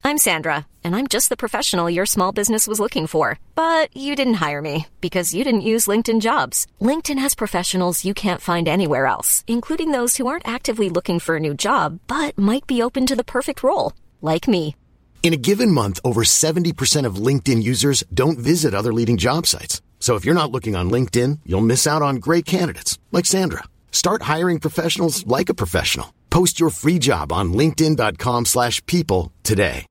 I'm Sandra, and I'm just the professional your small business was looking for. But you didn't hire me because you didn't use LinkedIn Jobs. LinkedIn has professionals you can't find anywhere else, including those who aren't actively looking for a new job, but might be open to the perfect role, like me. In a given month, over 70% of LinkedIn users don't visit other leading job sites. So if you're not looking on LinkedIn, you'll miss out on great candidates like Sandra. Start hiring professionals like a professional. Post your free job on linkedin.com/people today.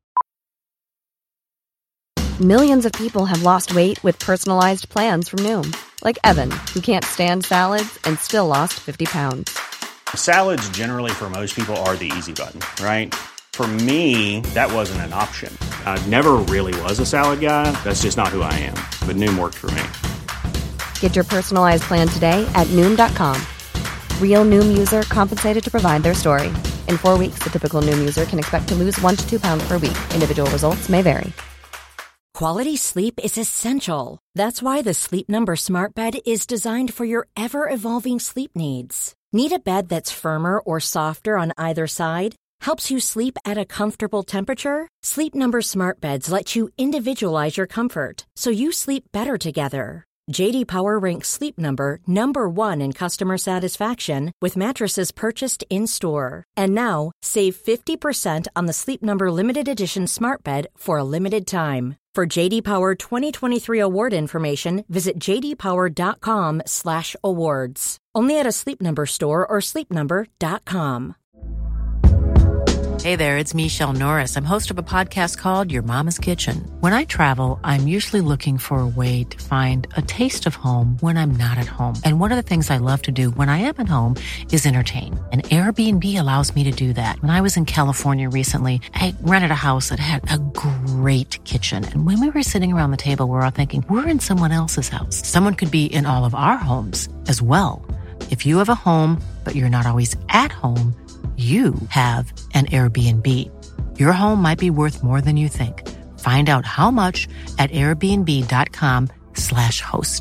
Millions of people have lost weight with personalized plans from Noom. Like Evan, who can't stand salads and still lost 50 pounds. Salads generally for most people are the easy button, right? For me, that wasn't an option. I never really was a salad guy. That's just not who I am. But Noom worked for me. Get your personalized plan today at Noom.com. Real Noom user compensated to provide their story. In 4 weeks, the typical Noom user can expect to lose 1 to 2 pounds per week. Individual results may vary. Quality sleep is essential. That's why the Sleep Number Smart Bed is designed for your ever-evolving sleep needs. Need a bed that's firmer or softer on either side? Helps you sleep at a comfortable temperature? Sleep Number Smart Beds let you individualize your comfort, so you sleep better together. J.D. Power ranks Sleep Number number 1 in customer satisfaction with mattresses purchased in-store. And now, save 50% on the Sleep Number Limited Edition Smart Bed for a limited time. For J.D. Power 2023 award information, visit jdpower.com/awards. Only at a Sleep Number store or sleepnumber.com. Hey there, it's Michelle Norris. I'm host of a podcast called Your Mama's Kitchen. When I travel, I'm usually looking for a way to find a taste of home when I'm not at home. And one of the things I love to do when I am at home is entertain. And Airbnb allows me to do that. When I was in California recently, I rented a house that had a great kitchen. And when we were sitting around the table, we were all thinking, we're in someone else's house. Someone could be in all of our homes as well. If you have a home, but you're not always at home, you have an Airbnb. Your home might be worth more than you think. Find out how much at airbnb.com/host.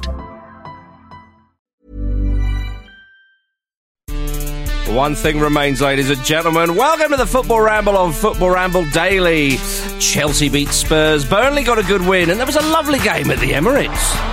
One thing remains, ladies and gentlemen. Welcome to the Football Ramble on Football Ramble Daily. Chelsea beat Spurs. Burnley got a good win, and there was a lovely game at the Emirates.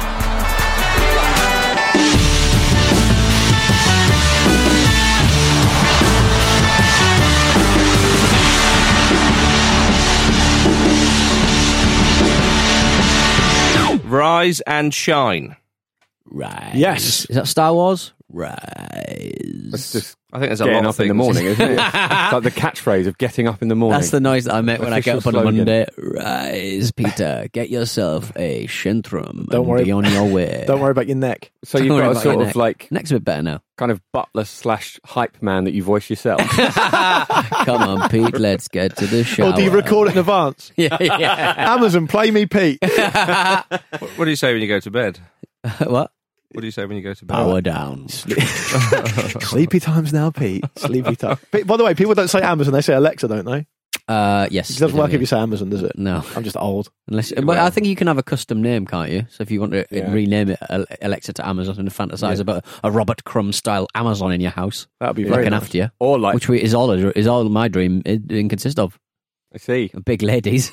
Rise and shine. Rise. Yes. Is that Star Wars? Rise. That's just I think there's a getting lot up of things in the morning, isn't it? It's like the catchphrase of getting up in the morning. That's the noise that I make when I get up on a slogan. Monday. Rise, Peter. Get yourself a Shintrum. Don't worry. Be on your way. Don't worry about your neck. So Don't you've worry got a about sort your of neck. like Neck's a bit better now. kind of butler / hype man that you voice yourself. Come on, Pete. Let's get to the show. Or do you record it in advance? Yeah. Amazon, play me Pete. What do you say when you go to bed? What? What do you say when you go to bed? Power down. Sleepy times now, Pete. Sleepy time. By the way, people don't say Amazon, they say Alexa, don't they? Yes. It doesn't work if you say Amazon, does it? No. I'm just old. But I think you can have a custom name, can't you? So if you want to rename it Alexa to Amazon and fantasize about a Robert Crumb style Amazon in your house, That'd be very looking nice. after you, Or like, which is all my dream consists of. I see. Big ladies.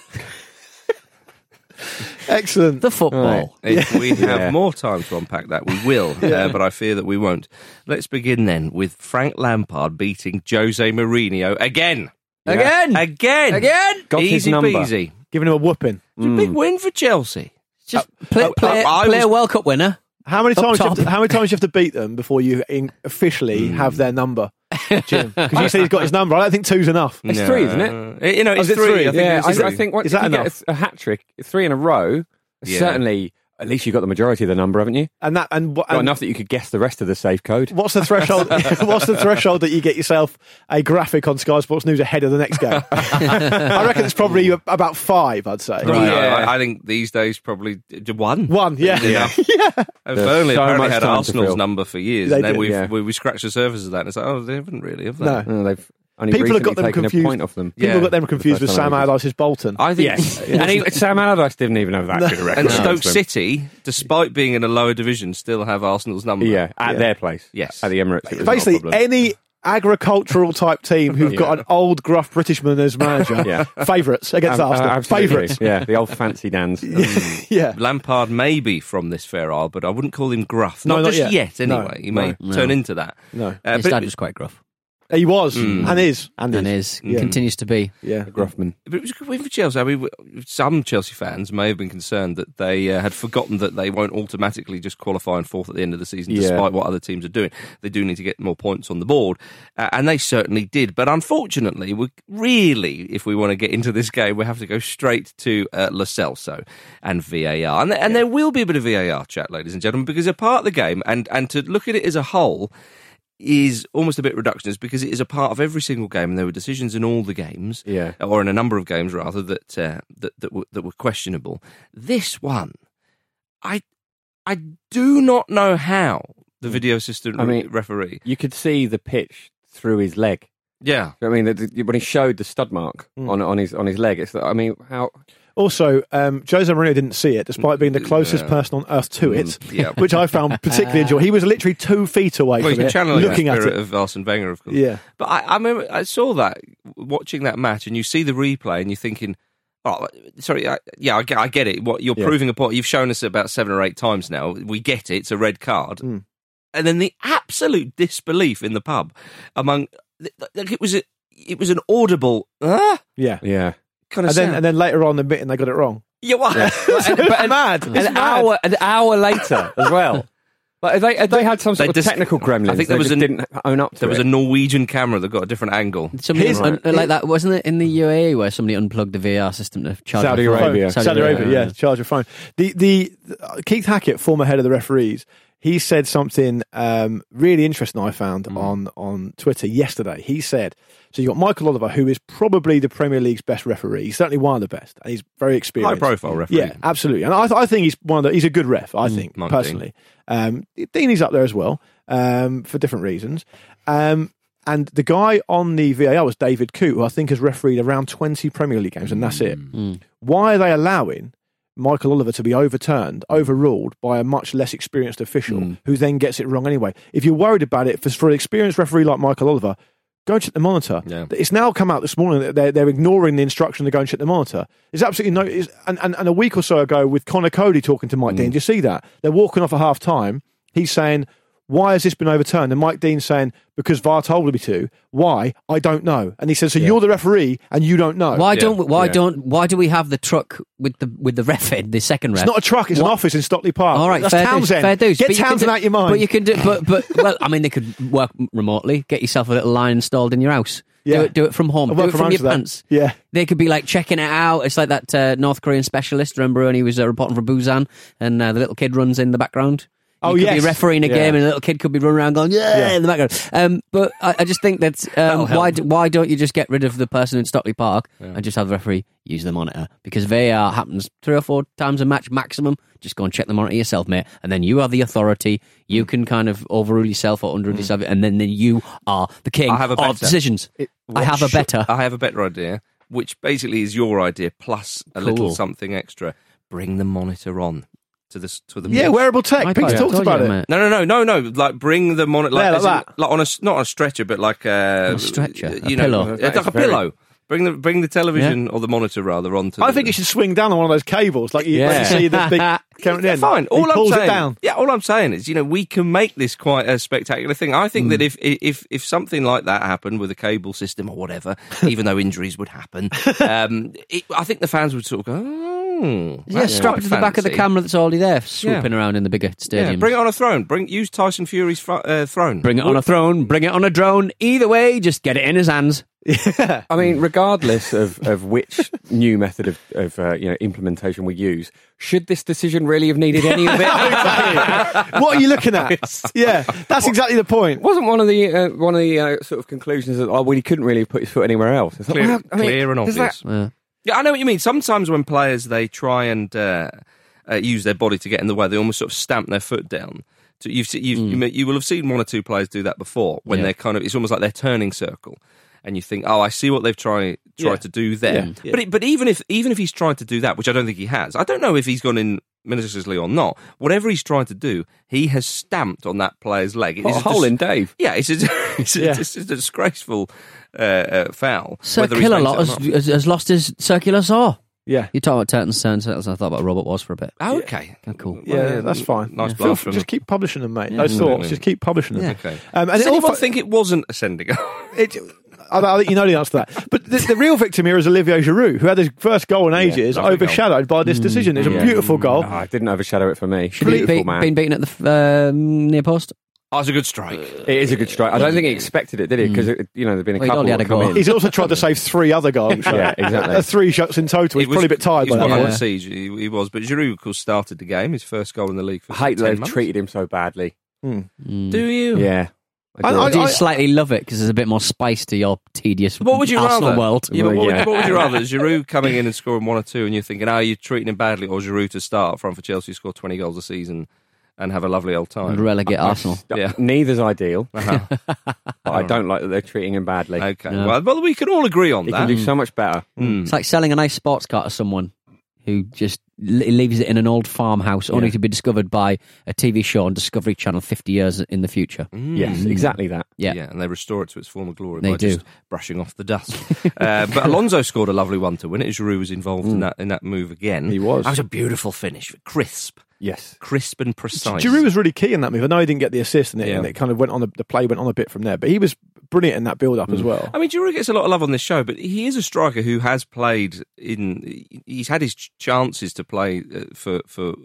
Excellent. The football. If we have more time to unpack that, we will, but I fear that we won't. Let's begin then with Frank Lampard beating Jose Mourinho again. Again. Got his Easy number. peasy. Giving him a whooping. It's a big win for Chelsea. Just play a World Cup winner. How many Up times? top. How many times do you have to beat them before you officially have their number, Jim? Because you say he's got his number. I don't think two's enough. It's three, isn't it? You know, it's is it three. three? I think Yeah, it's three. I think once Is that you get enough? Uh, a hat trick, 3 in a row, Yeah. certainly at least you got the majority of the number, haven't you? And Got enough that you could guess the rest of the safe code. What's the threshold? What's the threshold that you get yourself a graphic on Sky Sports News ahead of the next game? I reckon it's probably about 5. I'd say. Right. Yeah. I think these days probably 1. 1, yeah. Yeah. Yeah. Burnley so apparently much had time to Arsenal's fill. number for years, They and then did, we scratched the surface of that, and it's like, oh, they haven't really, have they? No. They've only People have got recently them taken confused. a point off them. People got them confused with The first Sam time Allardyce's Bolton. I think Yes. And Sam Allardyce didn't even have that good a record. And against Stoke them. City, despite being in a lower division, still have Arsenal's number. Yeah, at their place. Yes. At the Emirates. It was Basically, not a problem. agricultural type team who've got an old gruff Britishman as manager. Favourites against Arsenal. Favourites. Yeah, the old fancy Dans. Yeah. Lampard may be from this fair isle, but I wouldn't call him gruff. No, not not yet anyway. He may turn into that. No. His dad was quite gruff. He was and is. Continues to be. Yeah, Gruffman. But it was a good win for Chelsea. I mean, some Chelsea fans may have been concerned that they had forgotten that they won't automatically just qualify in fourth at the end of the season, despite what other teams are doing. They do need to get more points on the board, and they certainly did. But unfortunately, if we want to get into this game, we have to go straight to Lo Celso and VAR. And there will be a bit of VAR chat, ladies and gentlemen, because a part of the game, and to look at it as a whole, is almost a bit reductionist because it is a part of every single game, and there were decisions in all the games, or in a number of games rather, that were questionable. This one, I do not know how the video assistant referee. You could see the pitch through his leg. Yeah, I mean, when he showed the stud mark on his leg, it's. I mean, how. Also, Jose Mourinho didn't see it, despite being the closest person on earth to it, which I found particularly enjoyable. He was literally 2 feet away from it, looking at it. Of Arsene Wenger, of course. Yeah, but I remember I saw that watching that match, and you see the replay, and you're thinking, "Oh, sorry, I get it. What you're proving a point. You've shown us about 7 or 8 times now. We get it. It's a red card." And then the absolute disbelief in the pub among it was an audible yeah. Kind of and then later on admitting they got it wrong. Yeah, what? But mad. An hour later as well. Like, they had some sort of technical gremlins. I think didn't own up to There was a Norwegian camera that got a different angle. Like that, wasn't it in the UAE where somebody unplugged the VAR system to charge Saudi Arabia, charge your phone. The Keith Hackett, former head of the referees, he said something really interesting I found on Twitter yesterday. He said, so you've got Michael Oliver, who is probably the Premier League's best referee. He's certainly one of the best, and he's very experienced. High-profile referee. Yeah, absolutely. And I think he's a good ref, I think, personally. Deanie's up there as well, for different reasons. And the guy on the VAR was David Coote, who I think has refereed around 20 Premier League games, and that's it. Why are they allowing Michael Oliver to be overruled by a much less experienced official who then gets it wrong anyway? If you're worried about it, for an experienced referee like Michael Oliver, go and check the monitor. Yeah. It's now come out this morning that they're ignoring the instruction to go and check the monitor. There's absolutely no... And a week or so ago with Conor Cody talking to Mike Dean, did you see that? They're walking off at half-time. He's saying, why has this been overturned? And Mike Dean's saying, because VAR told me to. Why? I don't know. And he says, so you're the referee and you don't know. Why do we have the truck with the ref in, the second ref? It's not a truck, it's an office in Stockley Park. All right, that's fair Townsend. Fair dues. Get Townsend out your mind. But you can do but well, I mean, they could work remotely, get yourself a little line installed in your house. Yeah. Do it from home. Do it from your pants. Yeah. They could be like checking it out. It's like that North Korean specialist, remember when he was reporting from Busan and the little kid runs in the background? You could be refereeing a game and a little kid could be running around going, in the background. But I just think that why don't you just get rid of the person in Stockley Park and just have the referee use the monitor? Because VAR happens 3 or 4 times a match maximum. Just go and check the monitor yourself, mate. And then you are the authority. You can kind of overrule yourself or underrule yourself. And then you are the king of decisions. I have a better idea, which basically is your idea plus a little something extra. Bring the monitor on. To the wearable tech. Pete's talked about it. No. Like bring the monitor like that. Like on not on a stretcher, but like a stretcher, pillow. Like a pillow. Bring the television or the monitor rather onto. I think it should swing down on one of those cables, like you see the big camera. Fine. All I'm saying is, we can make this quite a spectacular thing. I think that if something like that happened with a cable system or whatever, even though injuries would happen, I think the fans would sort of go. Strap it to the back of the camera that's already there, swooping around in the bigger stadiums. Bring it on a throne. Use Tyson Fury's throne. Bring it on a throne. Bring it on a drone. Either way, just get it in his hands. Yeah. I mean, regardless of which new method of implementation we use, should this decision really have needed any of it? What are you looking at? Yeah, that's exactly the point. Wasn't one of the sort of conclusions that he couldn't really put his foot anywhere else? It's clear and obvious. Yeah, I know what you mean. Sometimes when players, they try and use their body to get in the way, they almost sort of stamp their foot down. You will have seen 1 or 2 players do that before when they're kind of, it's almost like their turning circle. and you think, I see what they've tried to do there. Yeah. But even if he's tried to do that, which I don't think he has, I don't know if he's gone in maliciously or not. Whatever he's tried to do, he has stamped on that player's leg. It's a hole in Dave. Yeah, it's a disgraceful foul. Sir Killalot has lost his circular saw. Yeah. You talk about Turton Stone, so I thought about Robert Was for a bit. Oh, okay. Oh, cool. Yeah, that's fine. Nice blast from... Just keep publishing them, mate. Those thoughts, just keep publishing them. Yeah. Okay. Does anyone think it wasn't a Sendigo? I think you know the answer to that. But the real victim here is Olivier Giroud, who had his first goal in ages, overshadowed by this decision. It's a beautiful goal. I didn't overshadow it for me. Beautiful, man. Been beaten at the near post? Oh, it's a good strike. It is a good strike. I don't think he expected it, did he? Because there've been a couple that come in. He's also tried to save 3 other goals. Yeah, exactly. 3 shots in total. He's probably a bit tired by that point. Siege, he was. But Giroud, of course, started the game. His first goal in the league for 10 I hate that they've months. treated him so badly. Do you? Yeah. Do you slightly love it because there's a bit more spice to your tedious what would you Arsenal rather? world? Yeah, but what would you rather? Giroud coming in and scoring 1 or 2 and you're thinking, you're treating him badly, or Giroud to start up front for Chelsea, score 20 goals a season and have a lovely old time? And relegate Arsenal. Yeah. Neither's ideal. But I don't like that they're treating him badly. Okay. No. Well, we can all agree on he that. He can do so much better. It's like selling a nice sports car to someone who just leaves it in an old farmhouse only to be discovered by a TV show on Discovery Channel 50 years in the future. Yes, exactly that. Yeah, and they restore it to its former glory by just brushing off the dust. But Alonso scored a lovely one to win it. Giroud was involved in that move again. He was. That was a beautiful finish. Crisp. Yes. Crisp and precise. Giroud was really key in that move. I know he didn't get the assist and it kind of went on, the play went on a bit from there, but he was brilliant in that build-up as well. I mean, Giroud gets a lot of love on this show, but he is a striker who has played he's had his chances to play for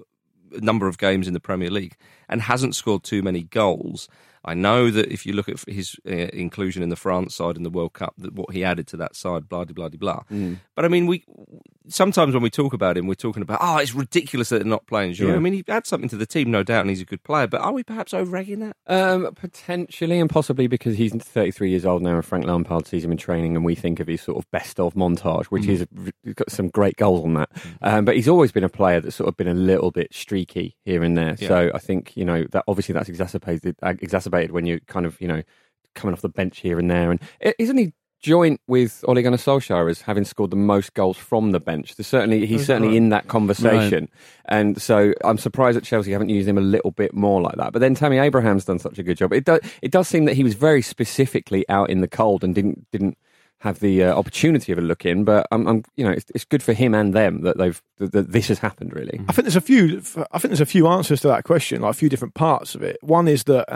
a number of games in the Premier League and hasn't scored too many goals. I know that if you look at his inclusion in the France side in the World Cup, that what he added to that side, blah, blah, blah, blah. But I mean, sometimes when we talk about him, we're talking about, it's ridiculous that they're not playing Giroud. I mean, he adds something to the team, no doubt, and he's a good player, but are we perhaps over-egging that? Potentially, and possibly because he's 33 years old now and Frank Lampard sees him in training and we think of his sort of best-of montage, which he's got some great goals on that. But he's always been a player that's sort of been a little bit streaky here and there. Yeah. So I think, that obviously that's exacerbated when you're kind of, coming off the bench here and there. And isn't he joint with Ole Gunnar Solskjaer as having scored the most goals from the bench? He's certainly in that conversation. Right. And so I'm surprised that Chelsea haven't used him a little bit more like that. But then Tammy Abraham's done such a good job. It does seem that he was very specifically out in the cold and didn't have the opportunity of a look in, but it's good for him and them that that this has happened. Really, I think there's a few answers to that question, like a few different parts of it. One is that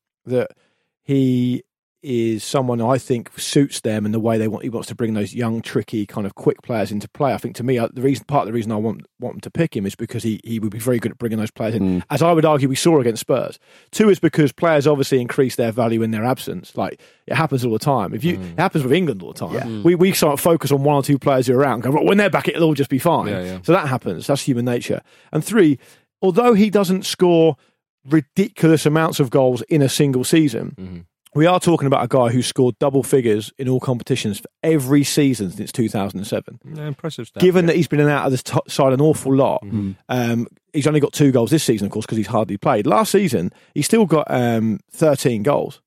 he is someone I think suits them and the way he wants to bring those young, tricky, kind of quick players into play. I think to me, part of the reason I want them to pick him is because he would be very good at bringing those players in, as I would argue we saw against Spurs. 2 is because players obviously increase their value in their absence. Like, it happens all the time. It happens with England all the time. Yeah. We sort of focus on 1 or 2 players who are around. Go, when they're back, it'll all just be fine. Yeah. So that happens. That's human nature. And 3, although he doesn't score ridiculous amounts of goals in a single season, we are talking about a guy who scored double figures in all competitions for every season since 2007. Yeah, impressive stuff. Given that he's been out of the side an awful lot, he's only got 2 goals this season, of course, because he's hardly played. Last season, he still got 13 goals.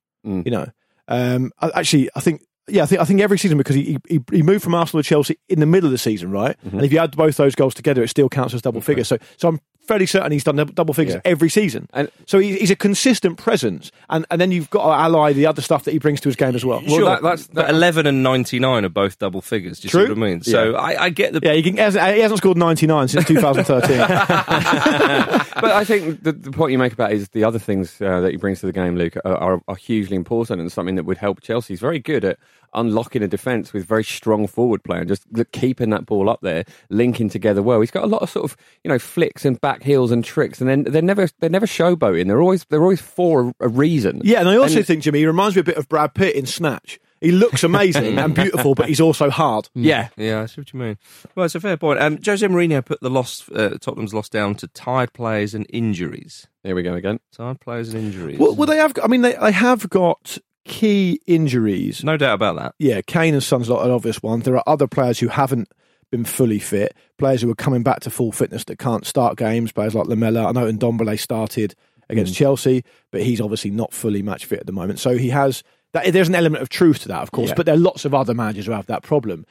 I think every season, because he moved from Arsenal to Chelsea in the middle of the season, right? And if you add both those goals together, it still counts as double figures. So I'm fairly certain he's done double figures every season. And so he's a consistent presence. And then you've got to ally the other stuff that he brings to his game as well. Sure, that's 11 and 99 are both double figures. Do you see what I mean? So I get the... Yeah, he hasn't scored 99 since 2013. But I think the point you make about is the other things that he brings to the game, Luke, are hugely important and something that would help Chelsea. He's very good at unlocking a defence with very strong forward play and just keeping that ball up there, linking together well. He's got a lot of sort of flicks and back heels and tricks, and then they're never showboating. They're always for a reason. Yeah, and I also think, Jimmy, he reminds me a bit of Brad Pitt in Snatch. He looks amazing and beautiful, but he's also hard. Yeah, I see what you mean. Well, it's a fair point. Jose Mourinho put the Tottenham's loss down to tired players and injuries. There we go again. Tired players and injuries. Well, they have. I mean, they have got key injuries. No doubt about that. Yeah, Kane and Son's not an obvious one. There are other players who haven't been fully fit, players who are coming back to full fitness that can't start games, players like Lamela. I know Ndombele started against Chelsea, but he's obviously not fully match fit at the moment. So he has there's an element of truth to that, of course, but there are lots of other managers who have that problem,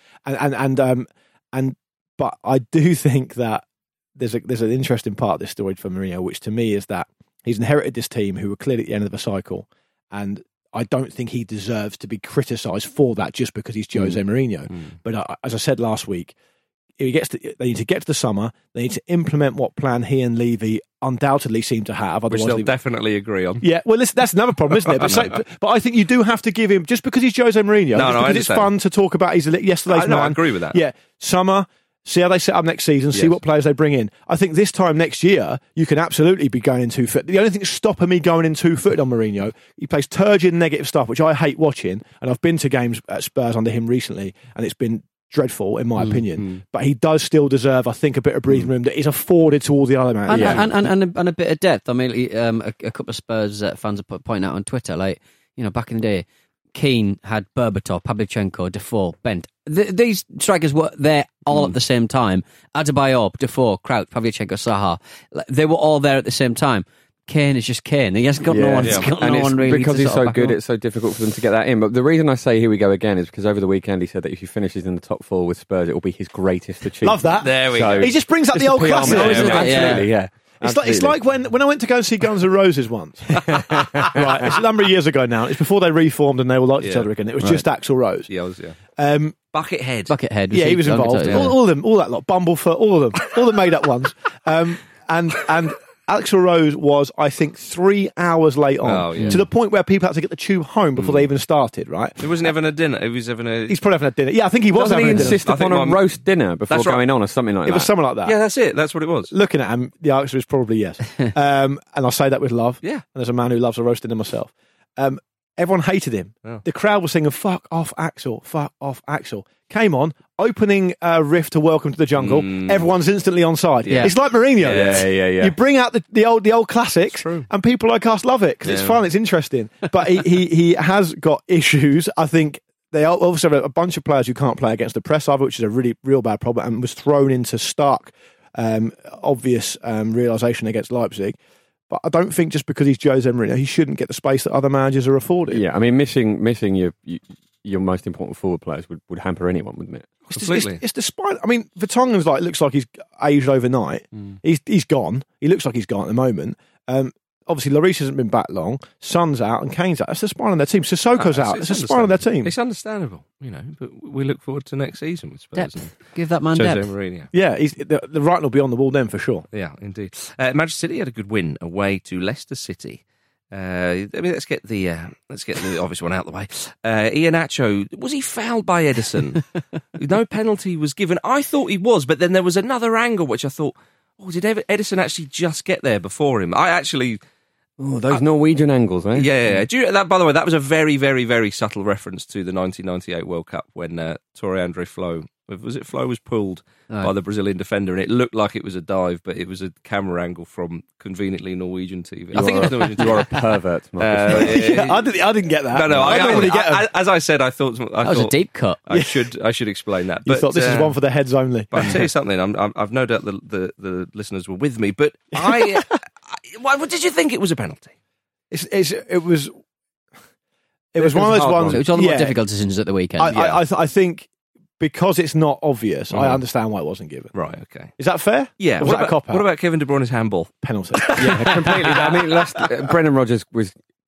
but I do think that there's an interesting part of this story for Mourinho, which to me is that he's inherited this team who were clearly at the end of a cycle, and I don't think he deserves to be criticised for that just because he's Jose Mourinho. But as I said last week, they need to get to the summer. They need to implement what plan he and Levy undoubtedly seem to have. Which they'll definitely agree on. Yeah, well, that's another problem, isn't it? But I think you do have to give him, just because he's Jose Mourinho, because it's fun to talk about yesterday's man. I agree with that. Yeah, summer. See how they set up next season, see what players they bring in. I think this time next year, you can absolutely be going in 2-footed. The only thing that's stopping me going in 2-footed on Mourinho, he plays turgid negative stuff, which I hate watching, and I've been to games at Spurs under him recently, and it's been dreadful, in my opinion. But he does still deserve, I think, a bit of breathing room that is afforded to all the other managers. And a bit of depth. I mean, a couple of Spurs fans are pointing out on Twitter, like, back in the day, Keane had Berbatov, Pavlyuchenko, Defoe, Bent. These strikers were there all at the same time. Adebayor, Defoe, Crouch, Pavlyuchenko, Zaha. They were all there at the same time. Kane is just Kane. He hasn't got no one. He's got no one really. Because he's so good, it's so difficult for them to get that in. But the reason I say here we go again is because over the weekend he said that if he finishes in the top 4 with Spurs, it will be his greatest achievement. Love that. There we go. He just brings up the old classics. Absolutely, yeah. It's like when I went to go and see Guns N' Roses once. Right, it's a number of years ago now. It's before they reformed and they all liked each other again. It was just Axl Rose. Yeah, Buckethead. Buckethead. Yeah, he was involved. All of them, all that lot. Bumblefoot, all of them. All the made-up ones. And Axl Rose was, I think, 3 hours late on, to the point where people had to get the tube home before they even started, right? He wasn't having a dinner. He's probably having a dinner. Yeah, I think he was having a dinner. Insist upon a roast dinner before going on or something like that. It was something like that. Yeah, that's it. That's what it was. Looking at him, the answer is probably yes. And I say that with love. Yeah. And as a man who loves a roast dinner myself. Everyone hated him. Oh. The crowd was singing, "Fuck off, Axl! Fuck off, Axl!" Came on, opening riff to "Welcome to the Jungle." Everyone's instantly on side. Yeah. It's like Mourinho. Yeah. You bring out the old classics, and people like us love it because it's fun, it's interesting. But he has got issues. I think they also have a bunch of players who can't play against the press either, which is a really real bad problem, and was thrown into stark, obvious realisation against Leipzig. But I don't think just because he's Jose Mourinho, he shouldn't get the space that other managers are afforded. Yeah, I mean, missing your most important forward players would hamper anyone, wouldn't it? Completely. It's the spine. I mean, Vertonghen's looks like he's aged overnight. He's gone. He looks like he's gone at the moment. Obviously, Lloris hasn't been back long. Son's out and Kane's out. That's the spine of their team. Sissoko's out. It's the spine of their team. It's understandable, but we look forward to next season with Spurs. Give that man Jose depth. Mourinho. Yeah, the writing will be on the wall then for sure. Yeah, indeed. Manchester City had a good win away to Leicester City. Let's get the obvious one out of the way. Iheanacho, was he fouled by Ederson? No penalty was given. I thought he was, but then there was another angle which I thought, did Ederson actually just get there before him? Those Norwegian angles, eh? Yeah. By the way, that was a very, very, very subtle reference to the 1998 World Cup when Tore Andre Flo, was pulled by the Brazilian defender, and it looked like it was a dive, but it was a camera angle from conventionally Norwegian TV. I think it was Norwegian TV. You are a pervert, I didn't get that. No, I don't really get them. As I said, I thought that was a deep cut. I should explain that. You thought this is one for the heads only. But I'll tell you something. I've no doubt the listeners were with me, but what did you think it was a penalty? It was one of those ones. It was one of the more difficult decisions at the weekend. I think because it's not obvious, I understand why it wasn't given. Right, okay. Is that fair? Yeah. Was that a cop-out? What about Kevin De Bruyne's handball? Penalty. Yeah, completely. I mean, Brendan Rodgers was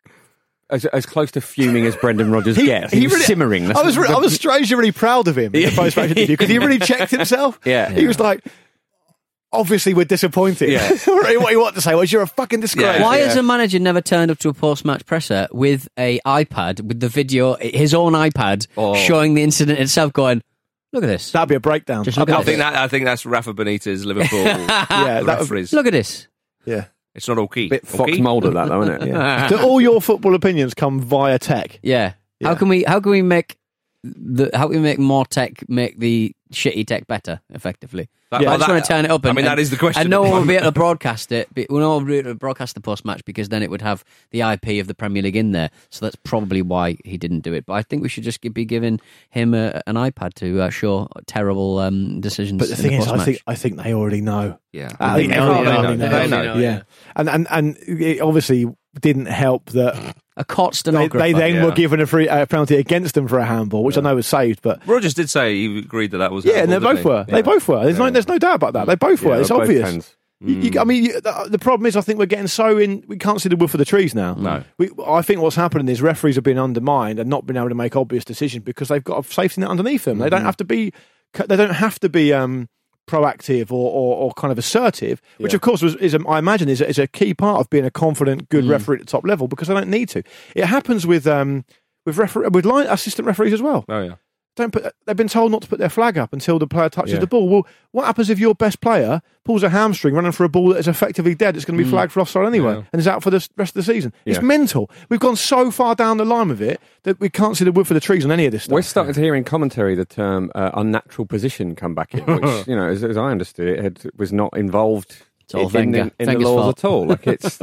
as close to fuming as Brendan Rodgers gets. He was really, simmering. I was strangely really proud of him in the post-match interview because he really checked himself. He was like, obviously we're disappointed. Yeah. What you want to say was you're a fucking disgrace. Why has a manager never turned up to a post-match presser with a iPad, with the video, his own iPad, showing the incident itself, going, look at this. That'd be a breakdown. I think that's Rafa Benitez, Liverpool referees. Look at this. Yeah. It's not okay. Bit Fox mould at that, though, isn't it? Yeah. Do all your football opinions come via tech? Yeah. How can we make more tech make the shitty tech better effectively? I just want to turn it up. That is the question. And no one will be able to broadcast it. No one will be able to broadcast the post-match because then it would have the IP of the Premier League in there. So that's probably why he didn't do it. But I think we should just be giving him an iPad to show terrible decisions. But the thing is, I think they already know. Yeah, they know. Yeah, and it obviously didn't help that a court stenographer. They then were given a penalty against them for a handball, which I know was saved. But Rogers did say he agreed that was. Yeah, and they both were. They both were. There's no doubt about that. They both were. It's obvious. The problem is, I think we're getting so in. We can't see the wood for the trees now. No, I think what's happening is referees have been undermined and not been able to make obvious decisions because they've got a safety net underneath them. They don't have to be. They don't have to be proactive or kind of assertive, which of course I imagine is a key part of being a confident, good referee at the top level because they don't need to. It happens with line assistant referees as well. Oh yeah. They've been told not to put their flag up until the player touches the ball. Well, what happens if your best player pulls a hamstring running for a ball that is effectively dead? It's going to be flagged for offside anyway and is out for the rest of the season. It's mental. We've gone so far down the line with it that we can't see the wood for the trees on any of this stuff. We're starting to hear in commentary the term unnatural position come back in, which, as I understood it, was not involved in the laws at all. Like it's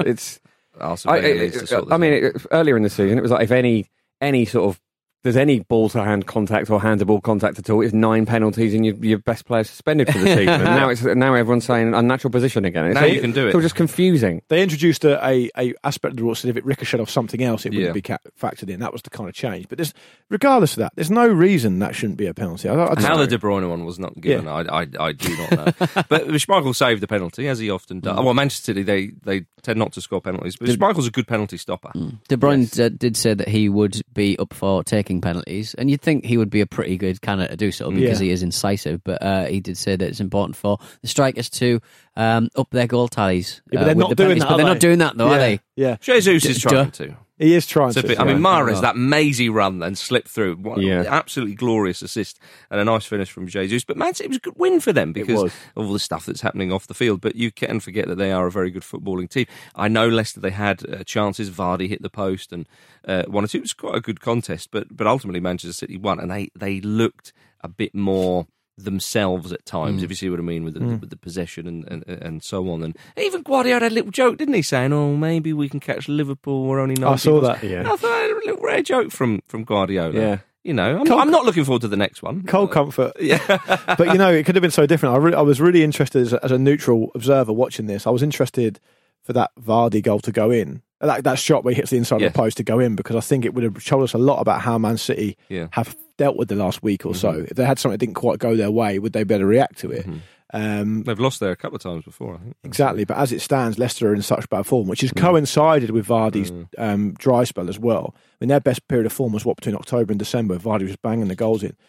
earlier in the season, it was like if any sort of there's any ball-to-hand contact or hand-to-ball contact at all, it's 9 penalties and your best player suspended for the season. And now everyone's saying unnatural position again. Now you can do it. It's all just confusing. They introduced a aspect of the rule that said if it ricocheted off something else, it wouldn't be factored in. That was the kind of change. But regardless of that, there's no reason that shouldn't be a penalty. How the De Bruyne one was not given, I do not know. But Schmeichel saved the penalty, as he often does. Well, Manchester City, they tend not to score penalties, but Schmeichel's a good penalty stopper. De Bruyne did say that he would be up for taking penalties, and you'd think he would be a pretty good candidate to do so because he is incisive, but he did say that it's important for the strikers to up their goal tallies. But they're not doing that. But they're not doing that, though, are they? Yeah. Jesus is trying to. He is trying to. I mean, Mahrez, that mazy run then slipped through. Absolutely glorious assist and a nice finish from Jesus. But Man City, it was a good win for them because of all the stuff that's happening off the field. But you can forget that they are a very good footballing team. I know Leicester, they had chances. Vardy hit the post and 1 or 2. It was quite a good contest. But ultimately, Manchester City won, and they looked a bit more themselves at times, if you see what I mean, with the possession and so on. And even Guardiola had a little joke, didn't he, saying, "Oh, maybe we can catch Liverpool. We're only 90." I saw that. Yeah, I thought I had a little rare joke from Guardiola. Yeah, I'm not looking forward to the next one. Cold comfort. Yeah, but it could have been so different. I was really interested as a neutral observer watching this. I was interested for that Vardy goal to go in. That shot where he hits the inside of the post to go in, because I think it would have told us a lot about how Man City have dealt with the last week or so. If they had something that didn't quite go their way, would they better react to it? They've lost there a couple of times before, I think. Exactly, but as it stands, Leicester are in such bad form, which has coincided with Vardy's dry spell as well. I mean, their best period of form was between October and December. Vardy was banging the goals in.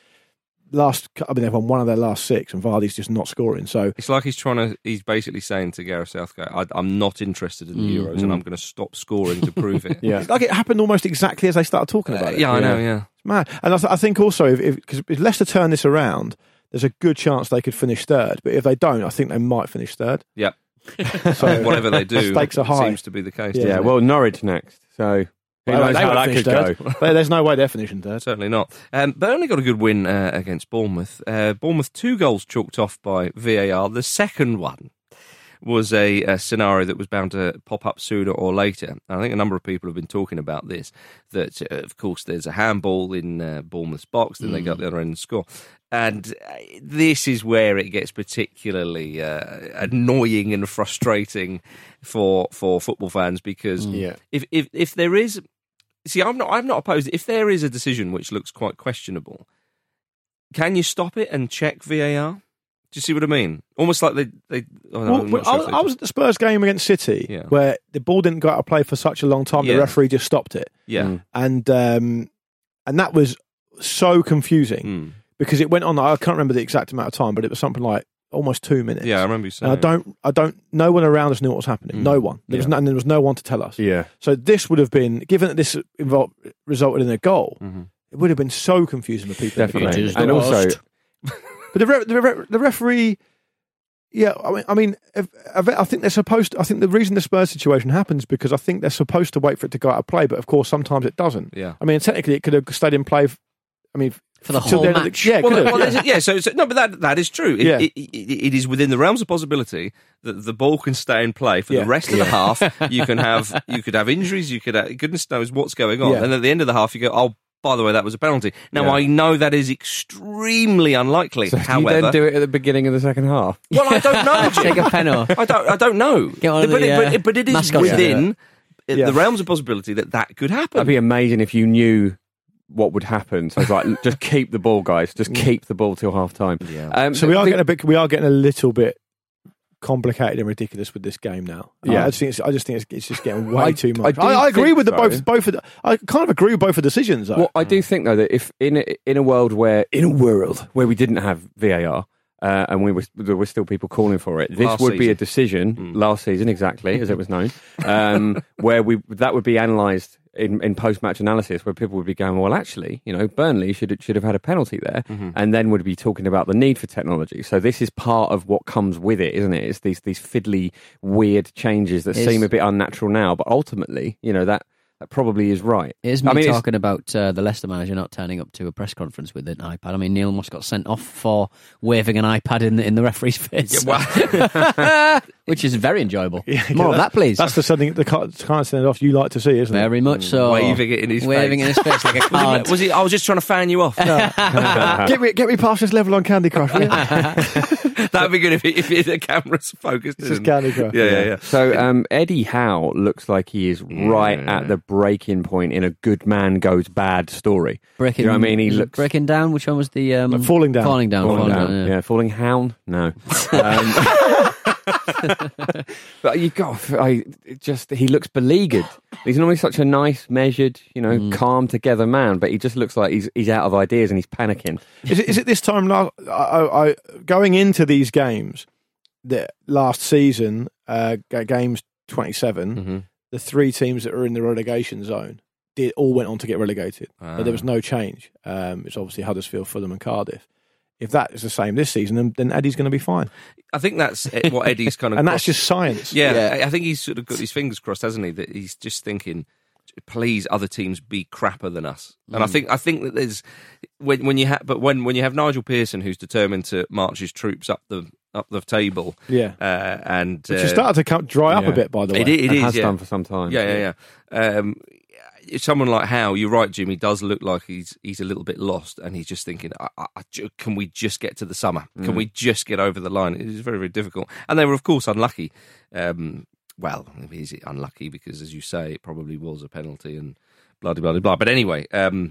They've won one of their last 6, and Vardy's just not scoring. So it's like he's basically saying to Gareth Southgate, "I'm not interested in the Euros, and I'm going to stop scoring to prove it." It's like it happened almost exactly as they started talking about it. I know. Yeah, it's mad. And I think also if Leicester turn this around, there's a good chance they could finish third. But if they don't, I think they might finish third. Yeah. So whatever they do, stakes are high. Seems to be the case. Yeah. Well, Norwich next. So. Who knows how that could go? There's no way they're finishing third. Certainly not. Burnley got a good win against Bournemouth. Bournemouth 2 goals chalked off by VAR. The second one was a scenario that was bound to pop up sooner or later. I think a number of people have been talking about this, that of course there's a handball in Bournemouth's box, then they got the other end and score. And this is where it gets particularly annoying and frustrating for football fans, because if there is... See, I'm not opposed. If there is a decision which looks quite questionable, can you stop it and check VAR? Do you see what I mean? Almost like they I was at the Spurs game against City, where the ball didn't go out of play for such a long time. The referee just stopped it. Yeah, and that was so confusing because it went on. I can't remember the exact amount of time, but it was something like almost 2 minutes. Yeah, I remember you saying. And I don't. No one around us knew what was happening. No one. There was no one to tell us. Yeah. So this would have been, given that this resulted in a goal, it would have been so confusing for people. Definitely. And also, but the referee. Yeah, I mean, I think they're supposed to. I think the reason the Spurs situation happens because I think they're supposed to wait for it to go out of play, but of course sometimes it doesn't. Yeah. I mean, technically it could have stayed in play. For the whole match. But that is true. It is within the realms of possibility that the ball can stay in play for the rest of the half. You could have injuries. You could have, goodness knows what's going on. And at the end of the half, you go, oh, by the way, that was a penalty. Now I know that is extremely unlikely. So however, you then do it at the beginning of the second half. Well, I don't know. Take a pen off. I don't know. Get on but it is within. the realms of possibility that could happen. That'd be amazing if you knew what would happen. So it's like, just keep the ball, guys. Just keep the ball till half time. Yeah. So we are getting a little bit complicated and ridiculous with this game now. I just think it's just getting way too much. I agree with both. I kind of agree with both the decisions. Though. Well, I do think though that if in a world where we didn't have VAR. And there were still people calling for it. This would be a decision last season, exactly as it was known, where that would be analysed in post-match analysis, where people would be going, well, actually, Burnley should have had a penalty there, and then would be talking about the need for technology. So this is part of what comes with it, isn't it? It's these fiddly, weird changes that seem a bit unnatural now, but ultimately, that probably is right. It is me talking about the Leicester manager not turning up to a press conference with an iPad. I mean, Neil Moss got sent off for waving an iPad in the referee's face, which is very enjoyable. More of that, please. That's something the kind of send off you like to see, isn't it? Very much so. Waving it in his face like a card. Was he? I was just trying to fan you off. Get me past this level on Candy Crush. That'd be good if the camera's focused. It's just Candy Crush. Yeah. So Eddie Howe looks like he is right at the breaking point in a good man goes bad story. Breaking, I mean, he looks breaking down. Which one was the falling down? Falling down. Yeah, falling hound. No. But he looks beleaguered. He's normally such a nice, measured, calm together man, but he just looks like he's out of ideas and he's panicking. Is it this time now? Going into these games, the last season, games 27, the three teams that were in the relegation zone all went on to get relegated, but there was no change. It's obviously Huddersfield, Fulham, and Cardiff. If that is the same this season, then Eddie's going to be fine. I think that's what Eddie's kind of... and that's just science. Yeah, I think he's sort of got his fingers crossed, hasn't he? That he's just thinking, please, other teams be crapper than us. And I think that there's... When you have Nigel Pearson, who's determined to march his troops up the table... and... Which has started to dry up a bit, by the way. It has done for some time. Yeah. Someone like Howe, you're right, Jim, he does look like he's a little bit lost, and he's just thinking, can we just get to the summer? Can we just get over the line? It is very, very difficult. And they were, of course, unlucky. Well, is it unlucky? Because, as you say, it probably was a penalty and blah, blah, blah, blah. But anyway,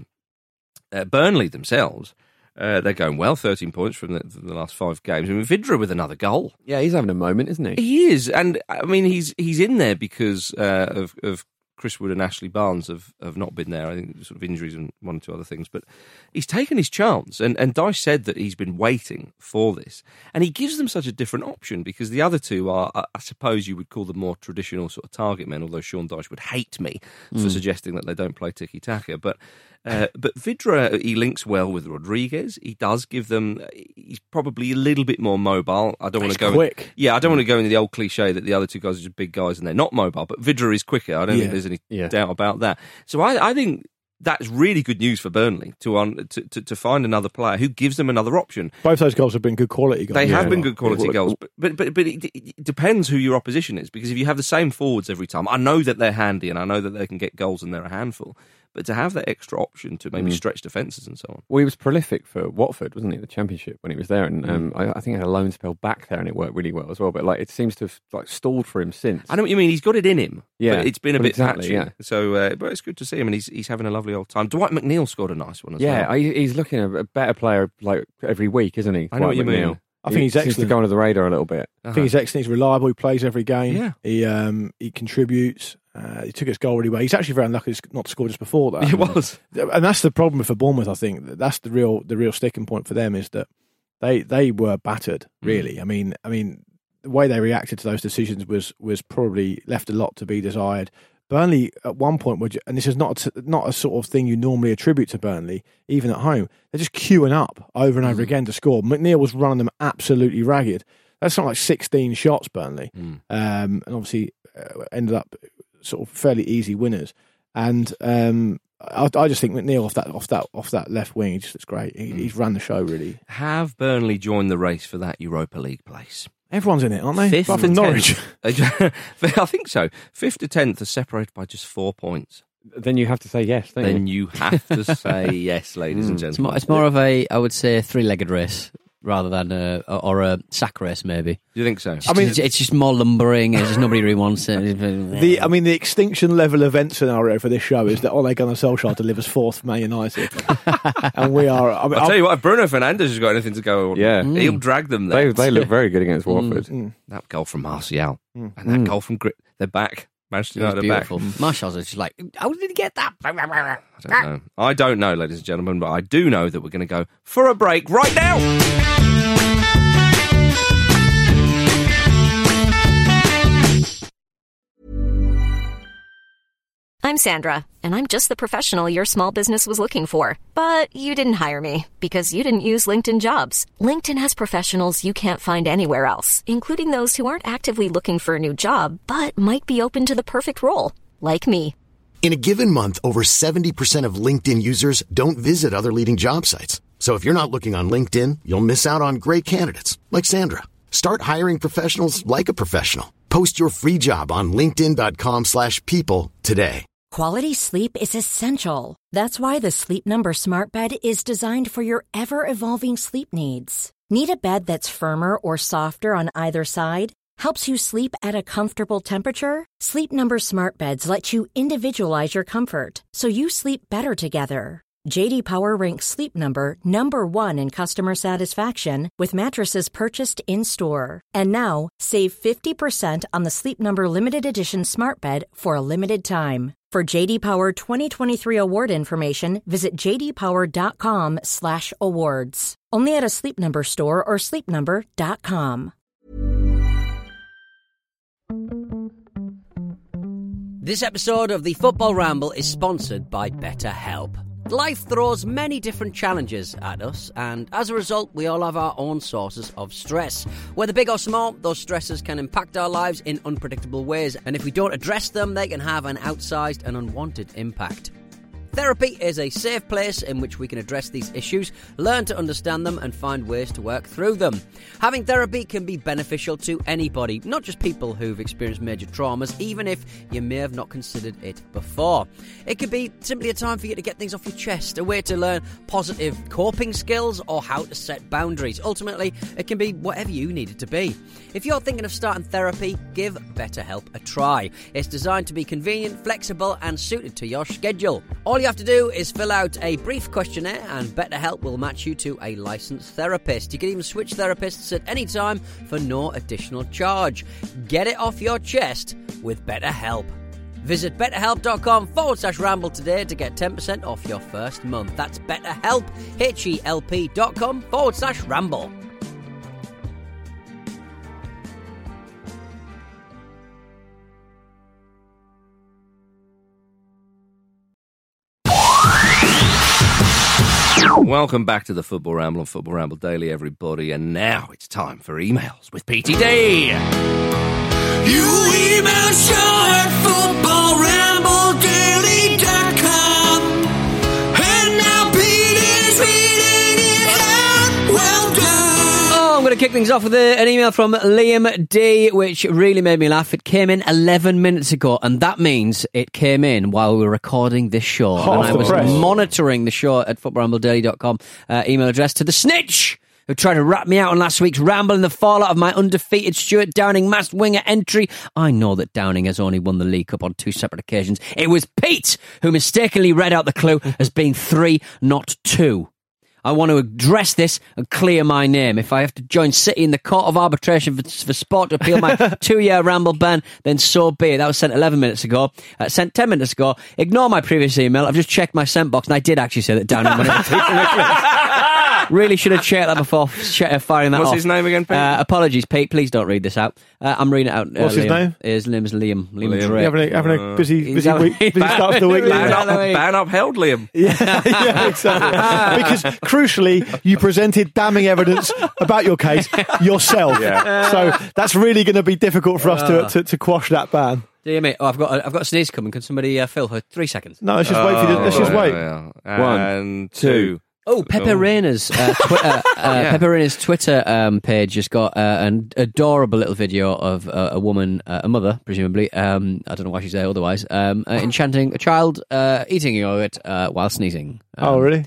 Burnley themselves, they're going well, 13 points from the last 5 games. I mean, Vydra with another goal. Yeah, he's having a moment, isn't he? He is. And, I mean, he's in there because of Chris Wood and Ashley Barnes have not been there. I think sort of injuries and one or two other things. But he's taken his chance. And Dyche said that he's been waiting for this. And he gives them such a different option because the other two are, I suppose you would call them more traditional sort of target men, although Sean Dyche would hate me for suggesting that they don't play tiki-taka. But Vydra, he links well with Rodriguez. He does give them... He's probably a little bit more mobile. I don't want to go... quick. I don't want to go into the old cliche that the other two guys are just big guys and they're not mobile, but Vydra is quicker. I don't think there's any doubt about that. So I think that's really good news for Burnley to find another player who gives them another option. Both those goals have been good quality goals. They have been good quality goals, but it depends who your opposition is, because if you have the same forwards every time, I know that they're handy and I know that they can get goals and they're a handful. But to have that extra option to maybe stretch defences and so on. Well, he was prolific for Watford, wasn't he? The Championship when he was there, and I think he had a loan spell back there, and it worked really well as well. But it seems to have stalled for him since. I know what you mean. He's got it in him. Yeah, but it's been a bit patchy. Yeah. So, but it's good to see him, and he's having a lovely old time. Dwight McNeil scored a nice one as well. Yeah, he's looking a better player every week, isn't he? I know what you mean. I think he's excellent. Seems to go under the radar a little bit. I think he's excellent. He's reliable. He plays every game. Yeah. He contributes. He took his goal really well. He's actually very unlucky not to score just before that. It was, and that's the problem for Bournemouth. I think that's the real sticking point for them is that they were battered. Really, I mean, the way they reacted to those decisions was probably left a lot to be desired. Burnley at one point, and this is not a sort of thing you normally attribute to Burnley, even at home. They're just queuing up over and over again to score. McNeil was running them absolutely ragged. That's not like 16 shots, Burnley, and obviously ended up sort of fairly easy winners. And I just think McNeil off that left wing, he just looks great. He's ran the show really. Have Burnley joined the race for that Europa League place? Everyone's in it, aren't they? 5th to Norwich. I think so. 5th to 10th are separated by just 4 points. Then you have to say yes, don't you? You have to say yes, ladies and gentlemen. It's more of a, I would say, a 3-legged race. rather than a sack race, maybe. Do you think so? I mean, it's just more lumbering. It's just nobody really wants it. The extinction level event scenario for this show is that Ole Gunnar Solskjaer delivers 4th for Man United, and we are. I'll tell you what, if Bruno Fernandes has got anything to go on, he'll drag them there. They look very good against Watford. That goal from Martial and that goal from they're back. Manchester United are back. Martial's just like, how did he get that? I don't know, ladies and gentlemen, but I do know that we're going to go for a break right now. I'm Sandra, and I'm just the professional your small business was looking for. But you didn't hire me because you didn't use LinkedIn Jobs. LinkedIn has professionals you can't find anywhere else, including those who aren't actively looking for a new job, but might be open to the perfect role, like me. In a given month, over 70% of LinkedIn users don't visit other leading job sites. So if you're not looking on LinkedIn, you'll miss out on great candidates like Sandra. Start hiring professionals like a professional. Post your free job on linkedin.com/people today. Quality sleep is essential. That's why the Sleep Number Smart Bed is designed for your ever-evolving sleep needs. Need a bed that's firmer or softer on either side? Helps you sleep at a comfortable temperature? Sleep Number Smart Beds let you individualize your comfort, so you sleep better together. J.D. Power ranks Sleep Number number 1 in customer satisfaction with mattresses purchased in-store. And now, save 50% on the Sleep Number Limited Edition Smart Bed for a limited time. For J.D. Power 2023 award information, visit jdpower.com/awards. Only at a Sleep Number store or sleepnumber.com. This episode of the Football Ramble is sponsored by BetterHelp. Life throws many different challenges at us, and as a result, we all have our own sources of stress. Whether big or small, those stresses can impact our lives in unpredictable ways, and if we don't address them, they can have an outsized and unwanted impact. Therapy is a safe place in which we can address these issues, learn to understand them, and find ways to work through them. Having therapy can be beneficial to anybody, not just people who've experienced major traumas, even if you may have not considered it before. It could be simply a time for you to get things off your chest, a way to learn positive coping skills, or how to set boundaries. Ultimately, it can be whatever you need it to be. If you're thinking of starting therapy, give BetterHelp a try. It's designed to be convenient, flexible, and suited to your schedule. All you have to do is fill out a brief questionnaire, and BetterHelp will match you to a licensed therapist. You can even switch therapists at any time for no additional charge. Get it off your chest with BetterHelp. Visit betterhelp.com/ramble today to get 10% off your first month. That's BetterHelp, HELP.com/ramble. Welcome back to the Football Ramble on Football Ramble Daily, everybody. And now it's time for emails with PTD. You email show at footballrambledaily.com. And now Peter's reading it out. Well done. Oh, I'm going to kick things off with an email from Liam D, which really made me laugh. It came in 11 minutes ago, and that means it came in while we were recording this show. Half and I was press. monitoring the show at footballrambledaily.com email address to the snitch who tried to rat me out on last week's ramble in the fallout of my undefeated Stuart Downing masked winger entry. I know that Downing has only won the League Cup on 2 separate occasions. It was Pete who mistakenly read out the clue as being 3, not 2. I want to address this and clear my name. If I have to join City in the court of arbitration for sport to appeal my 2-year ramble ban, then so be it. That was sent 11 minutes ago. Sent 10 minutes ago. Ignore my previous email. I've just checked my sent box, and I did actually say that Downing won it. Really should have checked that before firing that off. What's his name again, Pete? Apologies, Pete. Please don't read this out. I'm reading it out. What's his name? His name is Liam. Liam Drake. Having a busy week. Busy start of the week. Ban upheld, Liam. Yeah, exactly. Because crucially, you presented damning evidence about your case yourself. Yeah. So that's really going to be difficult for us to quash that ban. Dear me. Oh, I've got a sneeze coming. Can somebody fill her 3 seconds? No, let's just wait for you. Let's just wait. Yeah. 1, 2. Oh, Pepe Reina's Twitter, Pepe Reina's Twitter page has got an adorable little video of a woman, a mother, presumably. I don't know why she's there otherwise. Enchanting a child eating yogurt while sneezing. Oh, really?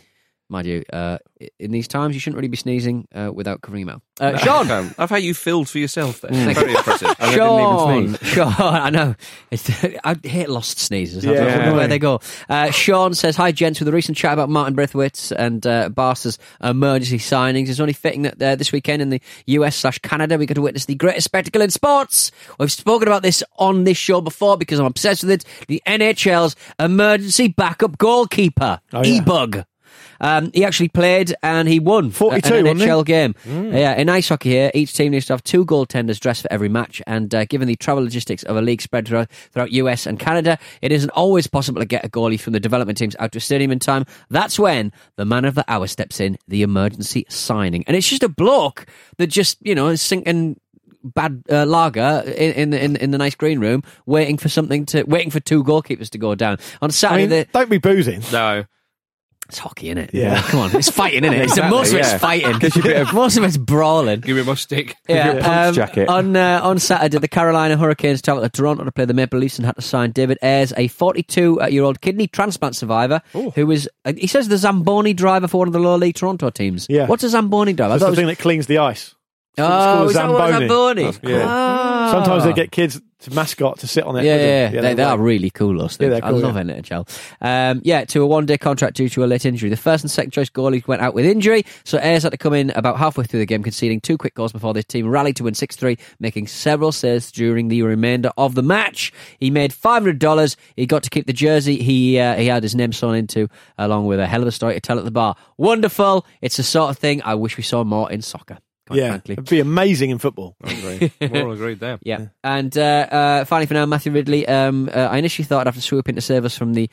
mind you. In these times, you shouldn't really be sneezing without covering your mouth. Sean! I love how you filled for yourself there. Very impressive. Sean! I know. I hate lost sneezes. I don't know where they go. Sean says, hi, gents. With the recent chat about Martin Braithwaite and Barca's emergency signings, it's only fitting that this weekend in the US/Canada, we got to witness the greatest spectacle in sports. We've spoken about this on this show before because I'm obsessed with it. The NHL's emergency backup goalkeeper, E-Bug. He actually played and he won 42, an NHL game. Yeah, in ice hockey here, each team needs to have 2 goaltenders dressed for every match, and given the travel logistics of a league spread throughout US and Canada, it isn't always possible to get a goalie from the development teams out to a stadium in time. That's when the man of the hour steps in, the emergency signing. And it's just a bloke that just, is sinking bad lager in the nice green room, waiting for 2 goalkeepers to go down. On Saturday, don't be boozing. No. It's hockey, innit? Yeah. Come on, it's fighting, innit? Exactly, Most of it's fighting. Most of it's brawling. Give me my stick. Your punch jacket. On Saturday, the Carolina Hurricanes travelled to Toronto to play the Maple Leafs and had to sign David Ayres, a 42-year-old kidney transplant survivor who was, he says, the Zamboni driver for one of the lower league Toronto teams. Yeah. What's a Zamboni driver? That's the thing that cleans the ice. Oh, is that what Zamboni? Yeah. Ah. Sometimes they get kids to mascot to sit on it. Yeah, they are really cool, those things. Yeah, they're cool, I love NHL. To a one-day contract due to a late injury. The first and second choice goalies went out with injury, so Ayres had to come in about halfway through the game, conceding 2 quick goals before this team rallied to win 6-3, making several saves during the remainder of the match. He made $500. He got to keep the jersey he had his name sewn into, along with a hell of a story to tell at the bar. Wonderful. It's the sort of thing I wish we saw more in soccer. Frankly. It'd be amazing in football. I agree. We're all agreed there. Yeah. And finally for now, Matthew Ridley. I initially thought I'd have to swoop in to save us from the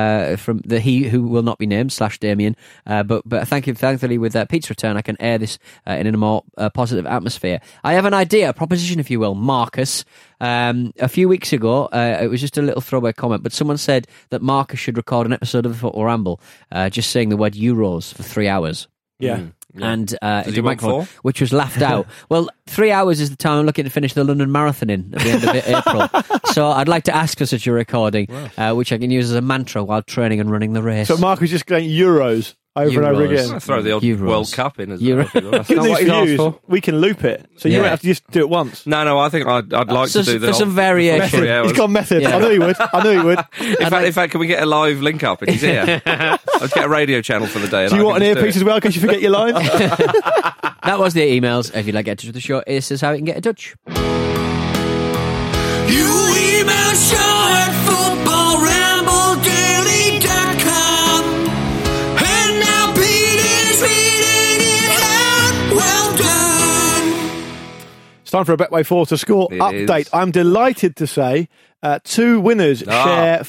he who will not be named /Damien. But thankfully with Pete's return, I can air this in a more positive atmosphere. I have an idea, a proposition, if you will, Marcus. A few weeks ago, it was just a little throwaway comment, but someone said that Marcus should record an episode of the Football Ramble, just saying the word Euros for 3 hours. Yeah. And into a microphone, which was laughed out. Well, 3 hours is the time I'm looking to finish the London Marathon in at the end of April. So I'd like to ask for such a recording, which I can use as a mantra while training and running the race. So Mark was just going Euros over and over again. Throw the old World Cup in as well. Good news for you, we can loop it, so you don't have to just do it once. No, I think I'd like to do the for some variation. He's got method. Yeah. I knew he would. In fact, can we get a live link up? And he's here. Let's get a radio channel for the day. Do you want an earpiece as well, in case you forget your lines? That was the emails. If you'd like to get in touch with the show, this is how you can get in touch. You email show at footballrambledaily.com. And now Pete is reading it out. Well done. It's time for a Betway 4 to score update. I'm delighted to say 2 winners share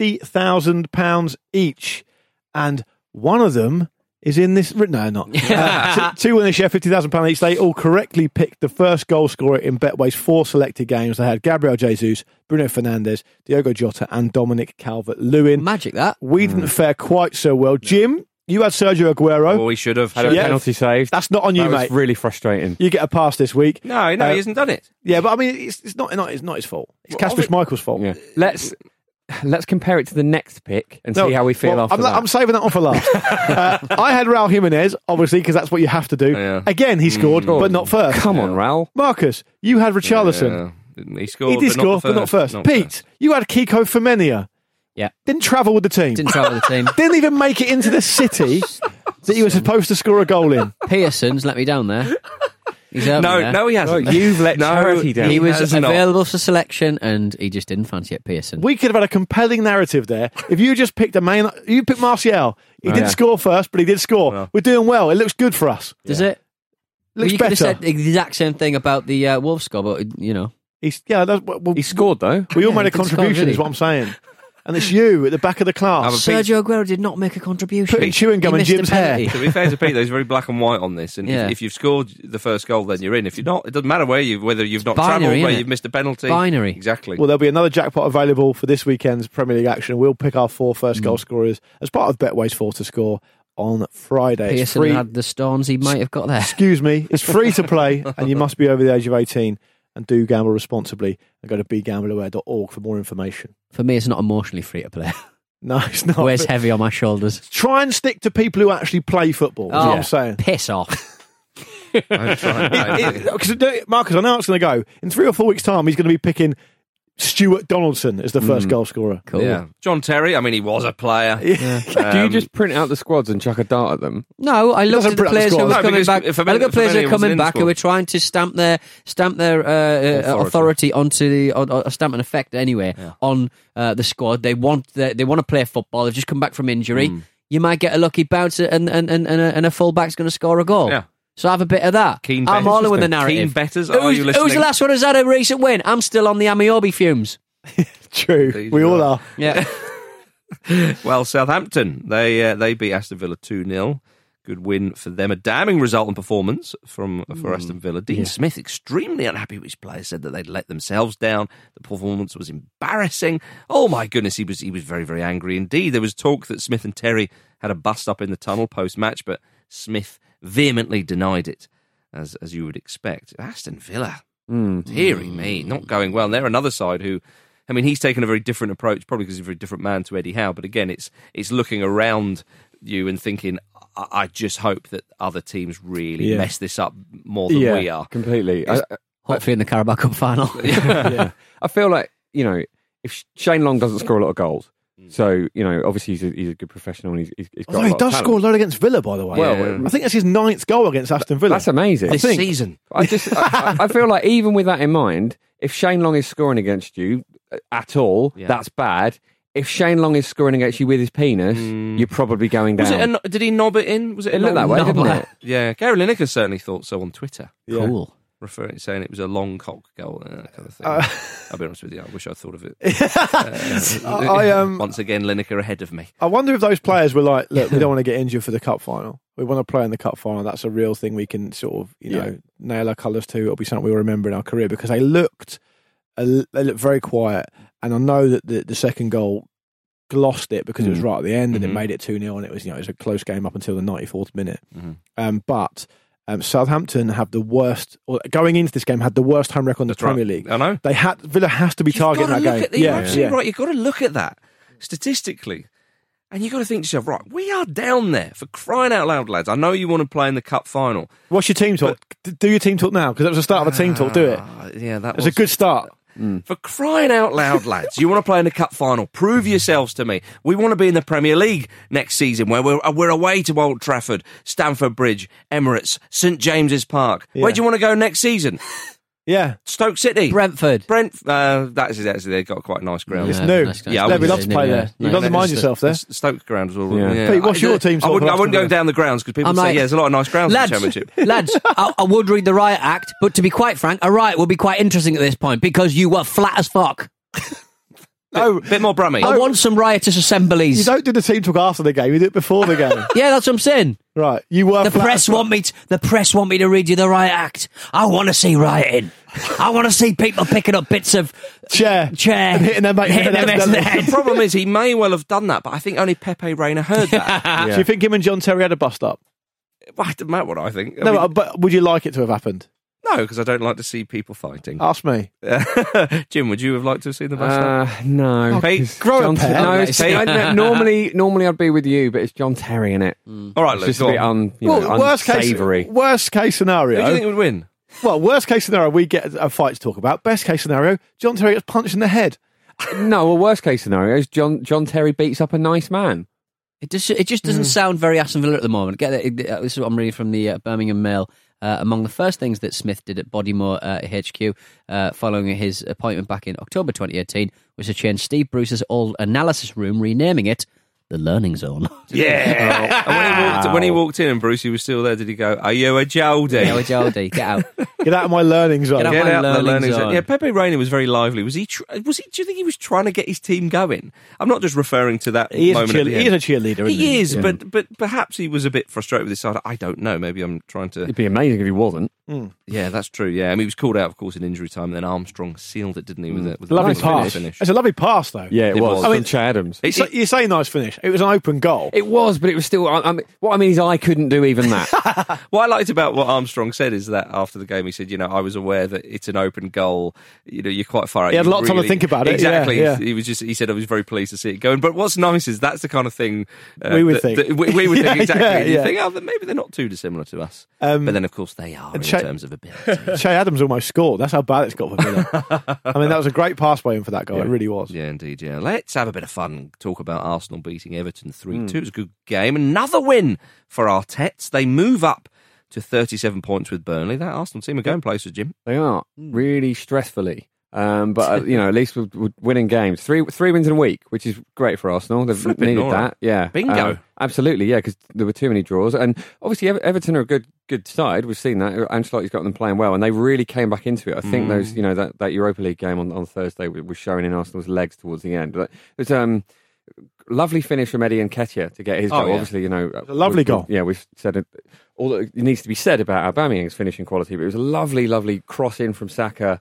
£50,000 each. And one of them is in this... No, not. 2 winners share £50,000 each. They all correctly picked the first goal scorer in Betway's 4 selected games. They had Gabriel Jesus, Bruno Fernandes, Diogo Jota and Dominic Calvert-Lewin. Magic, that. We didn't fare quite so well. Jim, you had Sergio Aguero. Oh, he should have. Had a penalty saved. That's not on you, mate. That was really frustrating. You get a pass this week. No, he hasn't done it. Yeah, but I mean, it's not his fault. It's Kasper Schmeichel's fault. Yeah. Let's compare it to the next pick and see how we feel after that. I'm saving that one for last. I had Raul Jimenez, obviously, because that's what you have to do. Yeah. Again, he scored, but not first. Come on, Raul. Marcus, you had Richarlison. Yeah. He scored, he did score, but not first. Pete, you had Kiko Femenia. Yeah. Didn't travel with the team. Didn't even make it into the city that you were supposed to score a goal in. Pearson's let me down there. No, he hasn't. You've let Charity down. He was available for selection, and he just didn't fancy it, Pearson. We could have had a compelling narrative there. If you just picked you picked Martial. He didn't score first, but he did score. Well, we're doing well. It looks good for us. Does it? Looks you better. could have said the exact same thing about the Wolves score, but he scored though. We all made a contribution, is what I'm saying. And it's you at the back of the class. Sergio Aguero did not make a contribution. Putting chewing gum in Jim's hair. To be fair to Pete, there's very black and white on this. And if you've scored the first goal, then you're in. If you're not, it doesn't matter whether you've not travelled, whether you've missed a penalty. Binary. Exactly. Well, there'll be another jackpot available for this weekend's Premier League action. We'll pick our 4 first goal scorers as part of Betway's 4 to score on Friday. Pearson had the stones he might have got there. Excuse me. It's free to play, and you must be over the age of 18. And do gamble responsibly. And go to begambleaware.org for more information. For me, it's not emotionally free to play. No, it's not. Weighs heavy on my shoulders. Try and stick to people who actually play football. Is what I'm saying. Piss off. Marcus, I know it's going to go. In 3 or 4 weeks' time, he's going to be picking Stuart Donaldson as the first goal scorer. Cool. Yeah. John Terry, I mean, he was a player. Do you just print out the squads and chuck a dart at them? No, I looked at the players who were coming back. I look at players who are coming back who were trying to stamp their authority onto the stamp an effect anyway on the squad. They want to play football. They've just come back from injury. You might get a lucky bounce and a fullback's going to score a goal. Yeah. So have a bit of that. I'm all in with the narrative. Keen betters, are you listening? Who's the last one who's had a recent win? I'm still on the Amiobi fumes. True. We all are. Yeah. Well, Southampton, they beat Aston Villa 2-0. Good win for them. A damning result and performance for Aston Villa. Dean Smith, extremely unhappy with his players, said that they'd let themselves down. The performance was embarrassing. Oh my goodness, he was very, very angry indeed. There was talk that Smith and Terry had a bust up in the tunnel post-match, but Smith vehemently denied it, as you would expect. Aston Villa, dearie me, not going well. And they're another side who, I mean, he's taken a very different approach, probably because he's a very different man to Eddie Howe. But again, it's looking around you and thinking, I just hope that other teams really mess this up more than we are. Completely. Hopefully in the Carabao Cup final. I feel like, if Shane Long doesn't score a lot of goals, so, obviously he's a good professional and he's got Although he does score a lot against Villa, by the way. Well, I think that's his 9th goal against Aston Villa. That's amazing. This season. I feel like even with that in mind, if Shane Long is scoring against you at all, that's bad. If Shane Long is scoring against you with his penis, you're probably going down. Did he knob it in? Was it looked that way, didn't it? Yeah, Gary Lineker certainly thought so on Twitter. Yeah. Cool. Saying it was a long cock goal, that kind of thing. I'll be honest with you, I wish I'd thought of it. Once again, Lineker ahead of me. I wonder if those players were like, look, we don't want to get injured for the cup final. We want to play in the cup final. That's a real thing we can sort of, nail our colours to. It'll be something we'll remember in our career, because they looked very quiet. And I know that the second goal glossed it because it was right at the end and it made it 2-0, and it was a close game up until the 94th minute. But Southampton have the worst, or going into this game, had the worst home record in the Premier League. I know. Villa has to be targeting that game. You're absolutely right. You've got to look at that statistically. And you've got to think to yourself, right, we are down there, for crying out loud, lads. I know you want to play in the cup final. What's your team talk? Do your team talk now, because that was the start of a team talk. Do it. Yeah, that was a good start. For crying out loud, lads, you want to play in the cup final. Prove yourselves to me. We want to be in the Premier League next season, where we're away to Old Trafford, Stamford Bridge, Emirates, St James's Park. Where do you want to go next season? Yeah, Stoke City, Brentford. That's they've got quite a nice ground. It's new. Nice Yeah, we'd love to play there. You've got to mind yourself there. Stoke ground was all. Yeah. Pete, what's your team? I wouldn't go down the grounds, because people say, there's a lot of nice grounds in the Championship. Lads, I would read the Riot Act, but to be quite frank, a riot would be quite interesting at this point, because you were flat as fuck. No, bit more Brummy. I want some riotous assemblies. You don't do the team talk after the game. You do it before the game. Yeah, that's what I'm saying. Right, you were. The press want me to read you the Riot Act. I want to see rioting. I want to see people picking up bits of chair and hitting their mate in the head. The problem is, he may well have done that, but I think only Pepe Reina heard that. Do you think him and John Terry had a bust up? Well, it doesn't matter what I think. But would you like it to have happened? No, because I don't like to see people fighting. Ask me. Jim, would you have liked to have seen the bust up? No. Pete, grow a pair. Normally I'd be with you, but it's John Terry in it. All right, Luke, it's just a bit unsavoury. Worst case scenario. Who do you think would win? Well, worst case scenario, we get a fight to talk about. Best case scenario, John Terry gets punched in the head. No, well, worst case scenario is John Terry beats up a nice man. It just doesn't sound very Aston Villa at the moment. This is what I'm reading from the Birmingham Mail. Among the first things that Smith did at Bodymore HQ following his appointment back in October 2018 was to change Steve Bruce's old analysis room, renaming it the Learning Zone. Yeah. And when he walked in and Brucey was still there, did he go, "Are you a Joldy? Are you a Joldy? Get out. Get out of my learning zone. Get out of the learning zone." Yeah, Pepe Reina was very lively. Was he? Do you think he was trying to get his team going? I'm not just referring to that moment. He is a cheerleader. He is, but perhaps he was a bit frustrated with his side. I don't know. Maybe I'm trying to. It'd be amazing if he wasn't. Yeah, that's true. Yeah, I mean, he was called out, of course, in injury time. And then Armstrong sealed it, didn't he? With a lovely nice pass. finish. It's a lovely pass, though. Yeah, it was. I mean, Chad Adams. You say nice finish. finish. It was an open goal. It was, but it was still. What I mean is, I couldn't do even that. What I liked about what Armstrong said is that after the game, he said, I was aware that it's an open goal. You're quite far out. He had a lot of time to think about it. Exactly. Yeah. He said, I was very pleased to see it going. But what's nice is that's the kind of thing we would think. We would think exactly. Yeah. You think, that maybe they're not too dissimilar to us. But then, of course, they are in terms of ability. Che Adams almost scored. That's how bad it's got for Villa. I mean, that was a great pass by him for that guy. It really was. Yeah, indeed. Yeah. Let's have a bit of fun and talk about Arsenal beating Everton 3-2. It was a good game. Another win for Arteta. They move up to 37 points with Burnley. That Arsenal team are going places, Jim. They are really stressfully. But at least we're winning games. Three wins in a week, which is great for Arsenal. They've needed that. Yeah, bingo. Absolutely, yeah, because there were too many draws, and obviously Everton are a good side. We've seen that. Ancelotti's got them playing well, and they really came back into it. I think those, that Europa League game on Thursday was showing in Arsenal's legs towards the end. But it was lovely finish from Eddie Nketiah to get his goal. Yeah. Obviously, a lovely goal. We've said it. All that it needs to be said about Aubameyang's finishing quality, but it was a lovely cross in from Saka,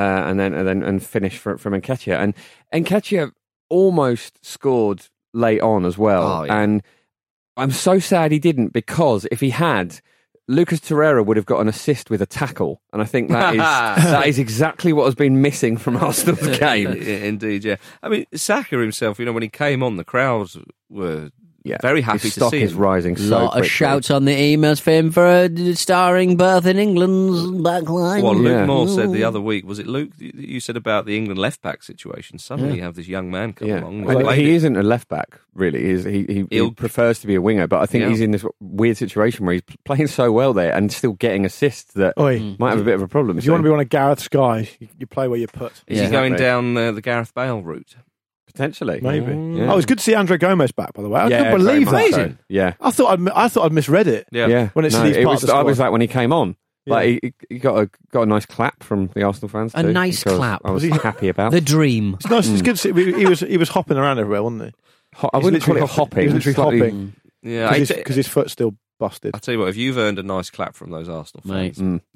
and finish from Nketiah. And Nketiah almost scored late on as well. And I'm so sad he didn't, because if he had, Lucas Torreira would have got an assist with a tackle, and I think that is exactly what has been missing from Arsenal's game. Indeed, yeah. I mean, Saka himself, when he came on, the crowds were very happy his to stock see is him. rising so lot quickly. of shouts on the emails for him for starring birth in England's backline. Well, Luke Moore said the other week, was it Luke? You said about the England left back situation. Suddenly you have this young man come along. Well, he isn't a left back, really. He prefers to be a winger, but I think he's in this weird situation where he's playing so well there and still getting assists that might have a bit of a problem. If you want to be one of Gareth's guys, you play where you put. Is he going down the Gareth Bale route? Potentially, maybe. Yeah. Oh, it's good to see Andre Gomez back. By the way, I couldn't believe that. Amazing. Yeah, I thought I'd misread it. Yeah. When it said he's part of the squad. I was like when he came on. Yeah. Like he got a nice clap from the Arsenal fans. A nice clap. I was happy about the dream. It's nice. It's good to see. He was hopping around everywhere, wasn't he? I wouldn't call it hopping. He was literally hopping. Yeah, because his foot's still busted. I'll tell you what, if you've earned a nice clap from those Arsenal fans,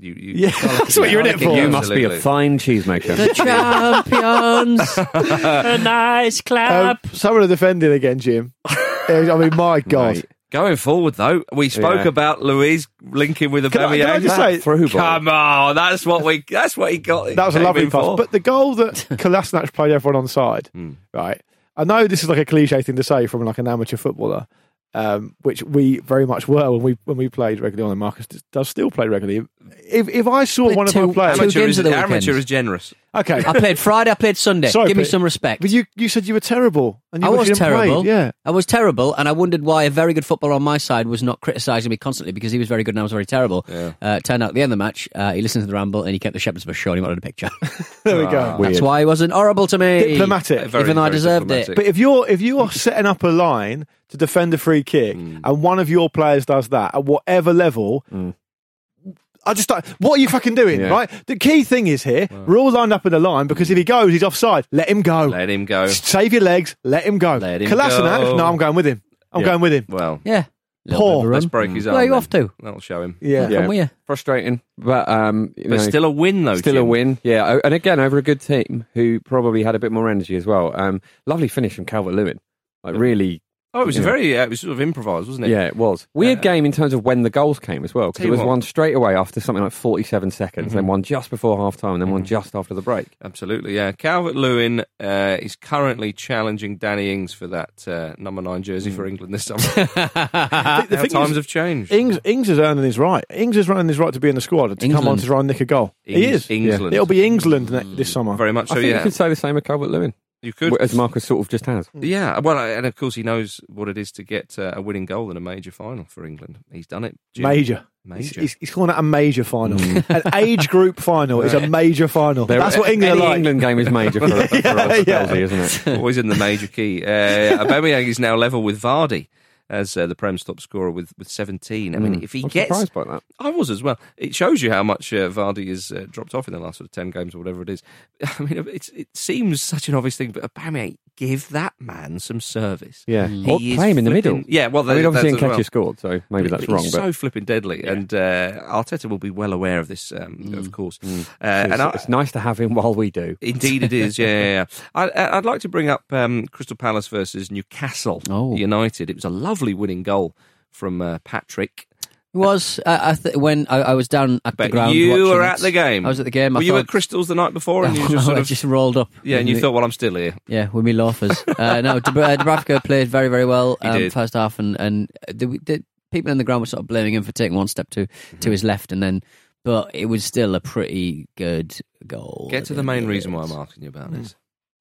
that's what you're in it for. You must be a fine cheesemaker. The champions. A nice clap. Someone are defending again, Jim. I mean, my God. Mate. Going forward, though, we spoke about Luiz linking with Aubameyang. Can I just say, come on, that's what he got. That was a lovely pass. But the goal that Kolasinac played everyone on side, right? I know this is like a cliche thing to say from like an amateur footballer, which we very much were when we played regularly on, and Marcus does still play regularly. If I saw one of our players, amateur is generous. Okay, I played Friday, I played Sunday. Sorry, give me some respect. But you said you were terrible. And I was terrible. Yeah, I was terrible, and I wondered why a very good footballer on my side was not criticising me constantly because he was very good and I was very terrible. Yeah. Turned out at the end of the match, he listened to the ramble and he kept the Shepherd's Bush show and he wanted a picture. There we go. That's why he wasn't horrible to me. Diplomatic, even though I deserved it. But if you're setting up a line to defend a free kick and one of your players does that at whatever level. I just thought, what are you fucking doing, right? The key thing is here, we're all lined up in the line because if he goes, he's offside. Let him go. Let him go. Save your legs. Let him go. Kolasinac, no, I'm going with him. I'm going with him. Well, yeah. Poor. Let's break his arm. Where are you off to? That'll show him. Yeah. Come with you. Frustrating, but still a win though. Still Jim. a win, yeah. And again, over a good team who probably had a bit more energy as well. Lovely finish from Calvert-Lewin. Like really. Oh, it was it was sort of improvised, wasn't it? Yeah, it was. Weird game in terms of when the goals came as well, because it was one straight away after something like 47 seconds, then one just before half-time, and then one just after the break. Absolutely, yeah. Calvert-Lewin is currently challenging Danny Ings for that number 9 jersey for England this summer. The times have changed. Ings is earning his right. Ings is earning his right to be in the squad, to come on to try and nick a goal. He is. England. It'll be England this summer. Very much so, I think you could say the same of Calvert-Lewin. You could. As Marcus sort of just has. Yeah, well, and of course he knows what it is to get a winning goal in a major final for England. He's done it. Jim. Major. He's calling it a major final. An age group final is a major final. That's what England Any like. England game is major for us, Chelsea, isn't it? Always in the major key. Aubameyang is now level with Vardy. as the Prem's top scorer with 17. I mean, if he I'm gets... surprised by that. I was as well. It shows you how much Vardy has dropped off in the last sort of 10 games or whatever it is. I mean, it seems such an obvious thing, but Aubameyang, give that man some service. Yeah, or play him in the middle. Yeah, well, I mean, obviously Nketiah well. scored, so maybe that's wrong. He's but so flipping deadly, and Arteta will be well aware of this, of course. It's nice to have him while we do. Indeed, it is. Yeah. I'd like to bring up Crystal Palace versus Newcastle United. It was a lovely winning goal from Patrick. It was when I was down at the ground. You were at the game. I was at the game. Were you at Crystals the night before? And you just sort of just rolled up. Yeah, and you thought, well, I'm still here. Yeah, with me loafers. No, Dubravka played very, very well first half, and the people in the ground were sort of blaming him for taking one step to his left, but it was still a pretty good goal. Get to the main reason why I'm asking you about this.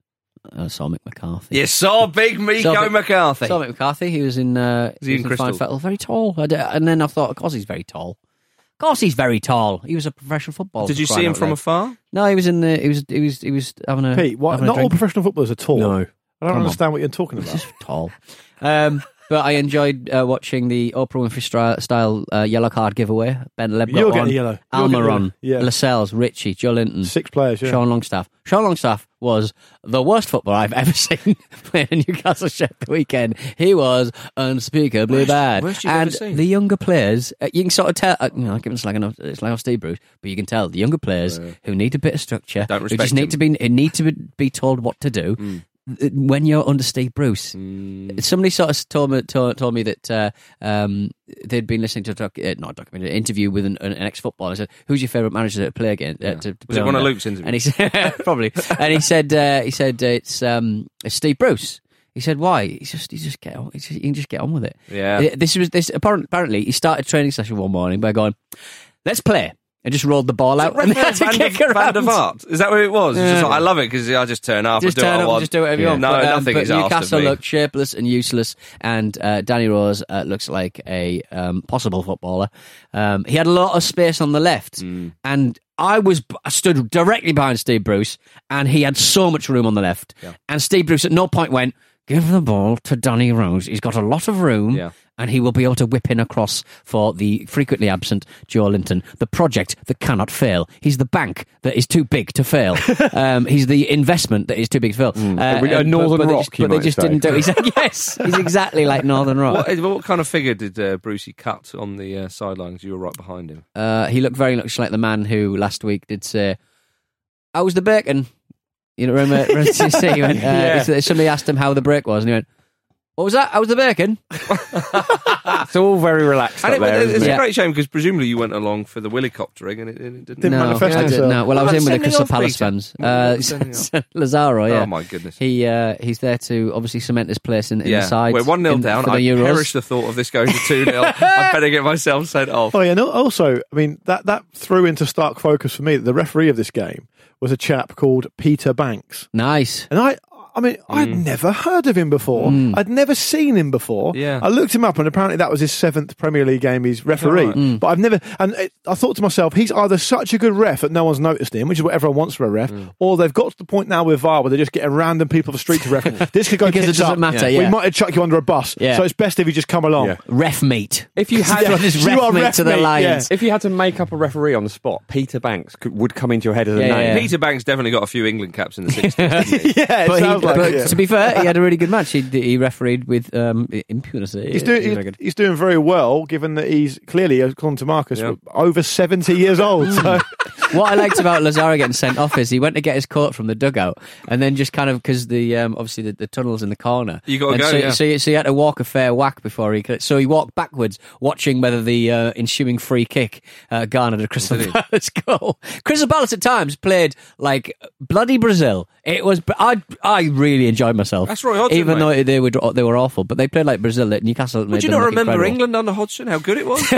I saw Mick McCarthy. You saw big Miko McCarthy. Saw Mick McCarthy. He was in Crystal? Fettle, very tall. And then I thought, of course he's very tall. Of course he's very tall. He was a professional footballer. Did you see him from afar? No, he was in the. He was having a. Pete, what? Having Not a all drink. professional footballers are tall. No. I don't understand what you're talking He's about. just tall. But I enjoyed watching the Oprah Winfrey style yellow card giveaway. Ben Lebgot You're getting on, a yellow. Almiron, Yeah. Lascelles, Ritchie, Joe Linton, 6 players, yeah. Sean Longstaff. Sean Longstaff was the worst footballer I've ever seen playing in Newcastle Sheffield the weekend. He was unspeakably bad. Worst you've and ever seen? the younger players, you can sort of tell, I give him slagging off Steve Bruce, but you can tell the younger players who need a bit of structure, Don't who respect just need to be told what to do. When you're under Steve Bruce, somebody sort of told me that they'd been listening to an interview with an ex-footballer. I said, "Who's your favourite manager to play again?" To Was it one of Luke's interviews? And he said, probably. And he said it's Steve Bruce. He said, "Why?" He just get on. You can just get on with it. Yeah. This apparently he started training session one morning by going, "Let's play." And just rolled the ball out and had to kick around. Van der Vaart. Is that what it was? It's just like, I love it because I just turn up Just and do turn what I up want. and just do whatever you want. No, nothing but is asked Newcastle of me. looked shapeless and useless, and Danny Rose looks like a possible footballer. He had a lot of space on the left, and I stood directly behind Steve Bruce, and he had so much room on the left. Yeah. And Steve Bruce at no point went, "Give the ball to Danny Rose. He's got a lot of room, and he will be able to whip in across for the frequently absent Joe Linton. The project that cannot fail. He's the bank that is too big to fail. He's the investment that is too big to fail." Northern Rock, but they just didn't do it. He said, yes, he's exactly like Northern Rock. What kind of figure did Brucey cut on the sidelines? You were right behind him. He looked very much like the man who last week did say, "How was the bacon?" You know, remember somebody asked him how the break was, and he went, "What was that? How was the bacon?" It's all very relaxed And up there, it's isn't a it? great shame because presumably you went along for the helicoptering and it didn't Didn't manifest I itself. didn't. No, well, I was What in with the about Crystal sending Palace off, fans. Lazaro, yeah. Oh my goodness. He's there to obviously cement his place in the side. We're 1-0 down. For I the Euros. perish the thought of this going to 2-0. I better get myself sent off. Oh, yeah, and also, I mean, that threw into stark focus for me that the referee of this game was a chap called Peter Banks. Nice. And I'd never heard of him before. I'd never seen him before. Yeah. I looked him up, and apparently that was his 7th Premier League game he's refereed. But I've never, I thought to myself, he's either such a good ref that no one's noticed him, which is what everyone wants from a ref, or they've got to the point now with VAR where they're just getting random people off the street to ref. This could go Because it tits doesn't up. matter, We yeah. might have chucked you under a bus. Yeah. So it's best if you just come along. Yeah. Ref meet. If you had, This You ref are meet ref to the meet, Lions. if you had to make up a referee on the spot, Peter Banks would come into your head as a Yeah, name. yeah. Peter Banks definitely got a few England caps in the 60s, didn't he? Yeah, it But, sounds like it, yeah. to be fair, he had a really good match. He refereed with impunity. He's doing very well, given that he's clearly, according to Marcus, over 70 years old. So. What I liked about Lazaro getting sent off is he went to get his coat from the dugout, and then just kind of, because the obviously the tunnel's in the corner, You got to and go, so he had to walk a fair whack before he could. So he walked backwards, watching whether the ensuing free kick garnered a Crystal Palace goal. Crystal Palace at times played like bloody Brazil. It was I really enjoyed myself. That's Roy Hodgson, even mate. though they were awful, but they played like Brazil at Newcastle. Would you not remember England under Hodgson, how good it was?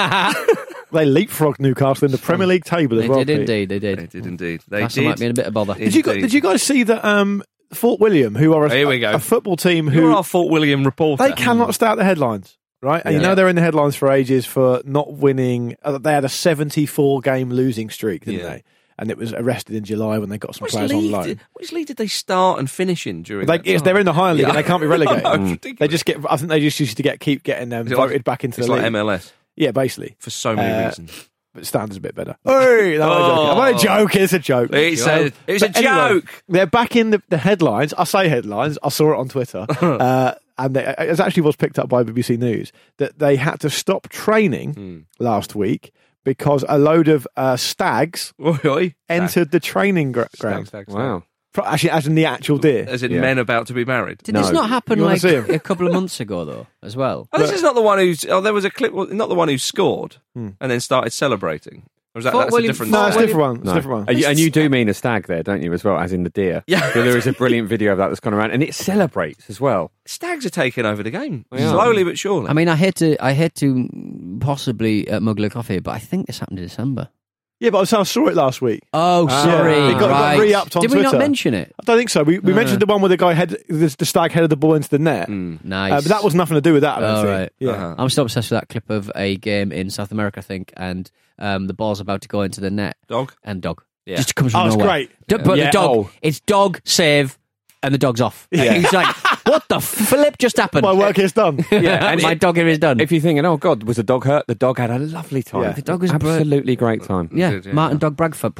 They leapfrogged Newcastle in the Premier League table as They well. did Pete. indeed. They did. They did indeed. They Newcastle did. might be in a bit of bother. Did you guys see that Fort William, who are Here we go. a football team You're who our Fort William reporter. they cannot stay out the headlines, right? And you know they're in the headlines for ages for not winning. They had a 74 game losing streak, didn't they? and it was arrested in July when they got some players on loan. Which league did they start and finish in during? They're in the higher league and they can't be relegated. They just get. I think they just used to keep getting voted back into the league. Like MLS. Yeah, basically for so many reasons. But standards a bit better. Hey, I'm only joking. It's a joke. It's a joke. Anyway, they're back in the headlines. I say headlines. I saw it on Twitter. And it actually was picked up by BBC News that they had to stop training last week because a load of stags entered the training ground. Wow. Actually, as in the actual deer. As in men about to be married. Did this not happen like a couple of months ago, though, as well? This is not the one who's... there was a clip, not the one who scored and then started celebrating. Or is that's a different... No, it's a different one. It's a different one. And you do mean a stag there, don't you, as well, as in the deer? Yeah. So there is a brilliant video of that that's gone around, and it celebrates as well. Stags are taking over the game, slowly but surely. I mean, I hate to possibly mug the coffee, but I think this happened in December. Yeah, but I saw it last week. Oh, sorry. It got re-upped on Twitter. Did we not mention it? I don't think so. We mentioned the one where the stag headed the ball into the net. Nice. But that was nothing to do with that, I don't think. Right. Yeah. I'm still obsessed with that clip of a game in South America, I think, and the ball's about to go into the net. Dog. Yeah. Just comes from nowhere. Great. But the dog, it's dog, save, and the dog's off. Yeah. He's like, what the flip just happened? My work is done. Yeah, and my dog here is done. If you're thinking, oh God, was the dog hurt? The dog had a lovely time. Yeah. The dog was absolutely great time. Yeah, Martin Dog Bradford.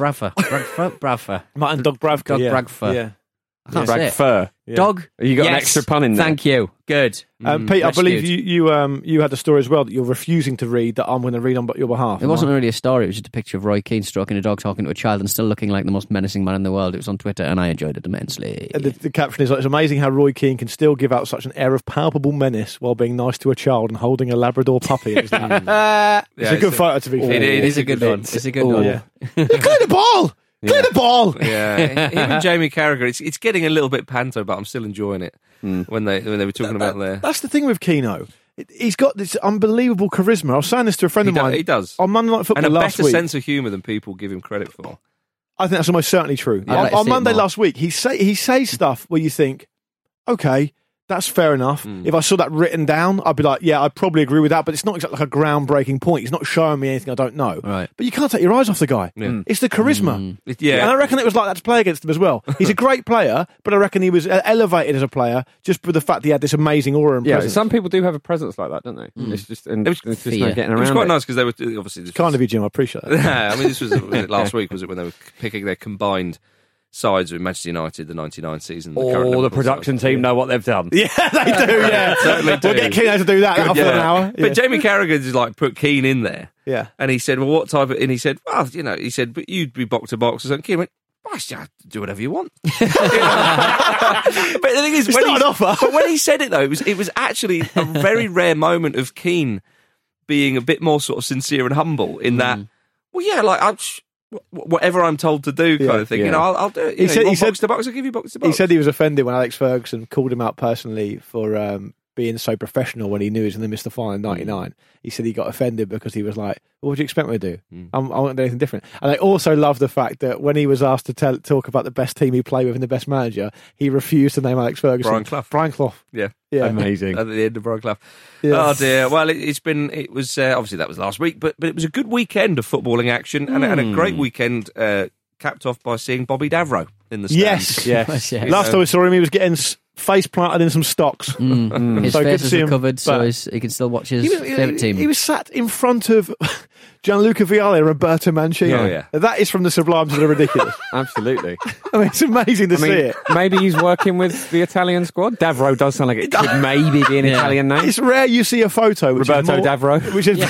Martin Dog Bradford. Dog Bradford. Yeah. Bradford. Yeah. Dog. You got an extra pun in there. Thank you. Good. Pete, I believe you had a story as well that you're refusing to read that I'm going to read on your behalf. It wasn't really a story. It was just a picture of Roy Keane stroking a dog, talking to a child, and still looking like the most menacing man in the world. It was on Twitter, and I enjoyed it immensely. And the caption is, it's amazing how Roy Keane can still give out such an air of palpable menace while being nice to a child and holding a Labrador puppy. It's a good photo, to be fair. It is a good one. It's a good one. Yeah. Clear the ball! Clear the ball! Yeah, even Jamie Carragher, it's getting a little bit panto, but I'm still enjoying it when they were talking about there. That's the thing with Keano. He's got this unbelievable charisma. I was saying this to a friend of mine. He does. On Monday Night Football last week. And a better sense of humour than people give him credit for. I think that's almost certainly true. On Monday last week, he says stuff where you think, okay, that's fair enough. If I saw that written down, I'd be like, yeah, I'd probably agree with that, but it's not exactly like a groundbreaking point. He's not showing me anything I don't know. Right. But you can't take your eyes off the guy. Yeah. It's the charisma. Yeah. And I reckon it was like that to play against him as well. He's a great player, but I reckon he was elevated as a player just with the fact that he had this amazing aura and presence. Some people do have a presence like that, don't they? It's just no getting around it. It was quite nice because they were obviously... Kind of you, Jim. I appreciate that. Yeah, I mean, this was last week, was it, when they were picking their combined sides with Manchester United, the 99 season. The production team know what they've done. Yeah, they do, yeah. Certainly do. We'll get Keane to do that for an hour. But Jamie Carragher just like put Keane in there. Yeah. And he said, well, what type of... And he said, well, he said, but you'd be box to box or something. Keane went, do whatever you want. But the thing is, it's not an offer. But when he said it, though, it was actually a very rare moment of Keane being a bit more sort of sincere and humble in that, well, yeah, like, whatever I'm told to do kind of thing. You know, I'll do it. He said box to box, I'll give you box to box. He said he was offended when Alex Ferguson called him out personally for being so professional when he knew he was going to miss the final in 99. He said he got offended because he was like, well, what do you expect me to do? I won't do anything different. And I also love the fact that when he was asked to talk about the best team he played with and the best manager, he refused to name Alex Ferguson. Brian Clough. Yeah. Amazing. At the end of Brian Clough. Yeah. Oh dear. Well, it was obviously that was last week, but it was a good weekend of footballing action and a great weekend capped off by seeing Bobby Davro in the stands. Yes. Last time we saw him, he was getting face planted in some stocks. His so face is recovered, so he can still watch his favourite team. He was sat in front of Gianluca Vialli and Roberto Mancini. Oh, yeah. That is from the sublime to the ridiculous. Absolutely. I mean, it's amazing to see it. Maybe he's working with the Italian squad. Davro does sound like it could maybe be an Italian name. It's rare you see a photo which Roberto is more, Davro. which is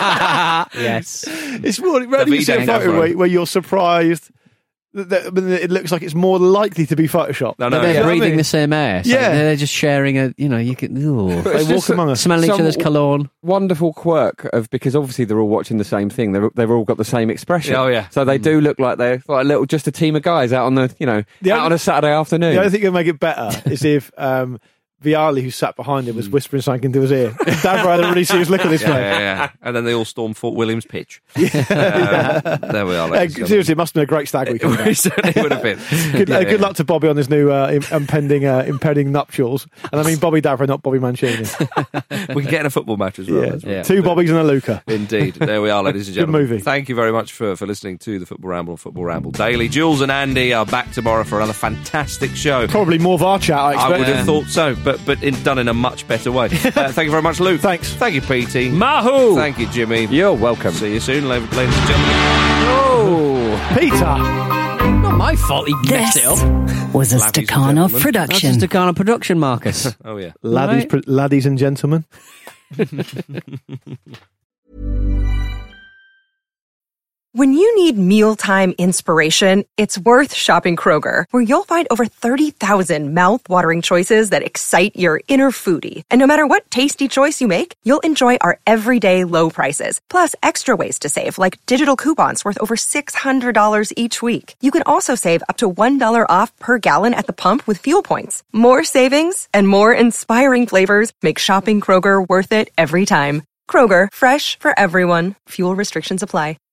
Yes. It's more rare you see a photo where you're surprised that it looks like it's more likely to be photoshopped. No, they're breathing the same air. So they're just sharing a. You know, you can. They walk among us, smelling each other's cologne. Wonderful quirk of because obviously they're all watching the same thing. They've all got the same expression. Oh yeah. So they do look like they're like just a team of guys out on out on a Saturday afternoon. The only thing that make it better is if Vialli, who sat behind him, was whispering something into his ear. Davro had a really serious look at this man. Yeah. And then they all stormed Fort Williams pitch. There we are. Seriously, it must have been a great stag week. It certainly would have been. Good luck to Bobby on his new impending nuptials. And I mean Bobby Davro, not Bobby Mancini. We can get in a football match as well. Yeah. Two Bobbies and a Luca. Indeed. There we are, ladies and gentlemen. Good movie. Thank you very much for listening to the Football Ramble and Football Ramble Daily. Jules and Andy are back tomorrow for another fantastic show. Probably more of our chat, I expect. I would have thought so, but done in a much better way. Thank you very much, Luke. Thanks. Thank you, PT. Mahu. Thank you, Jimmy. You're welcome. See you soon, ladies and gentlemen. Oh, Peter. Not my fault he messed it up. Was a Stakhanov production. That's a Stakhanov production, Marcus. Oh, yeah. Laddies and gentlemen. When you need mealtime inspiration, it's worth shopping Kroger, where you'll find over 30,000 mouth-watering choices that excite your inner foodie. And no matter what tasty choice you make, you'll enjoy our everyday low prices, plus extra ways to save, like digital coupons worth over $600 each week. You can also save up to $1 off per gallon at the pump with fuel points. More savings and more inspiring flavors make shopping Kroger worth it every time. Kroger, fresh for everyone. Fuel restrictions apply.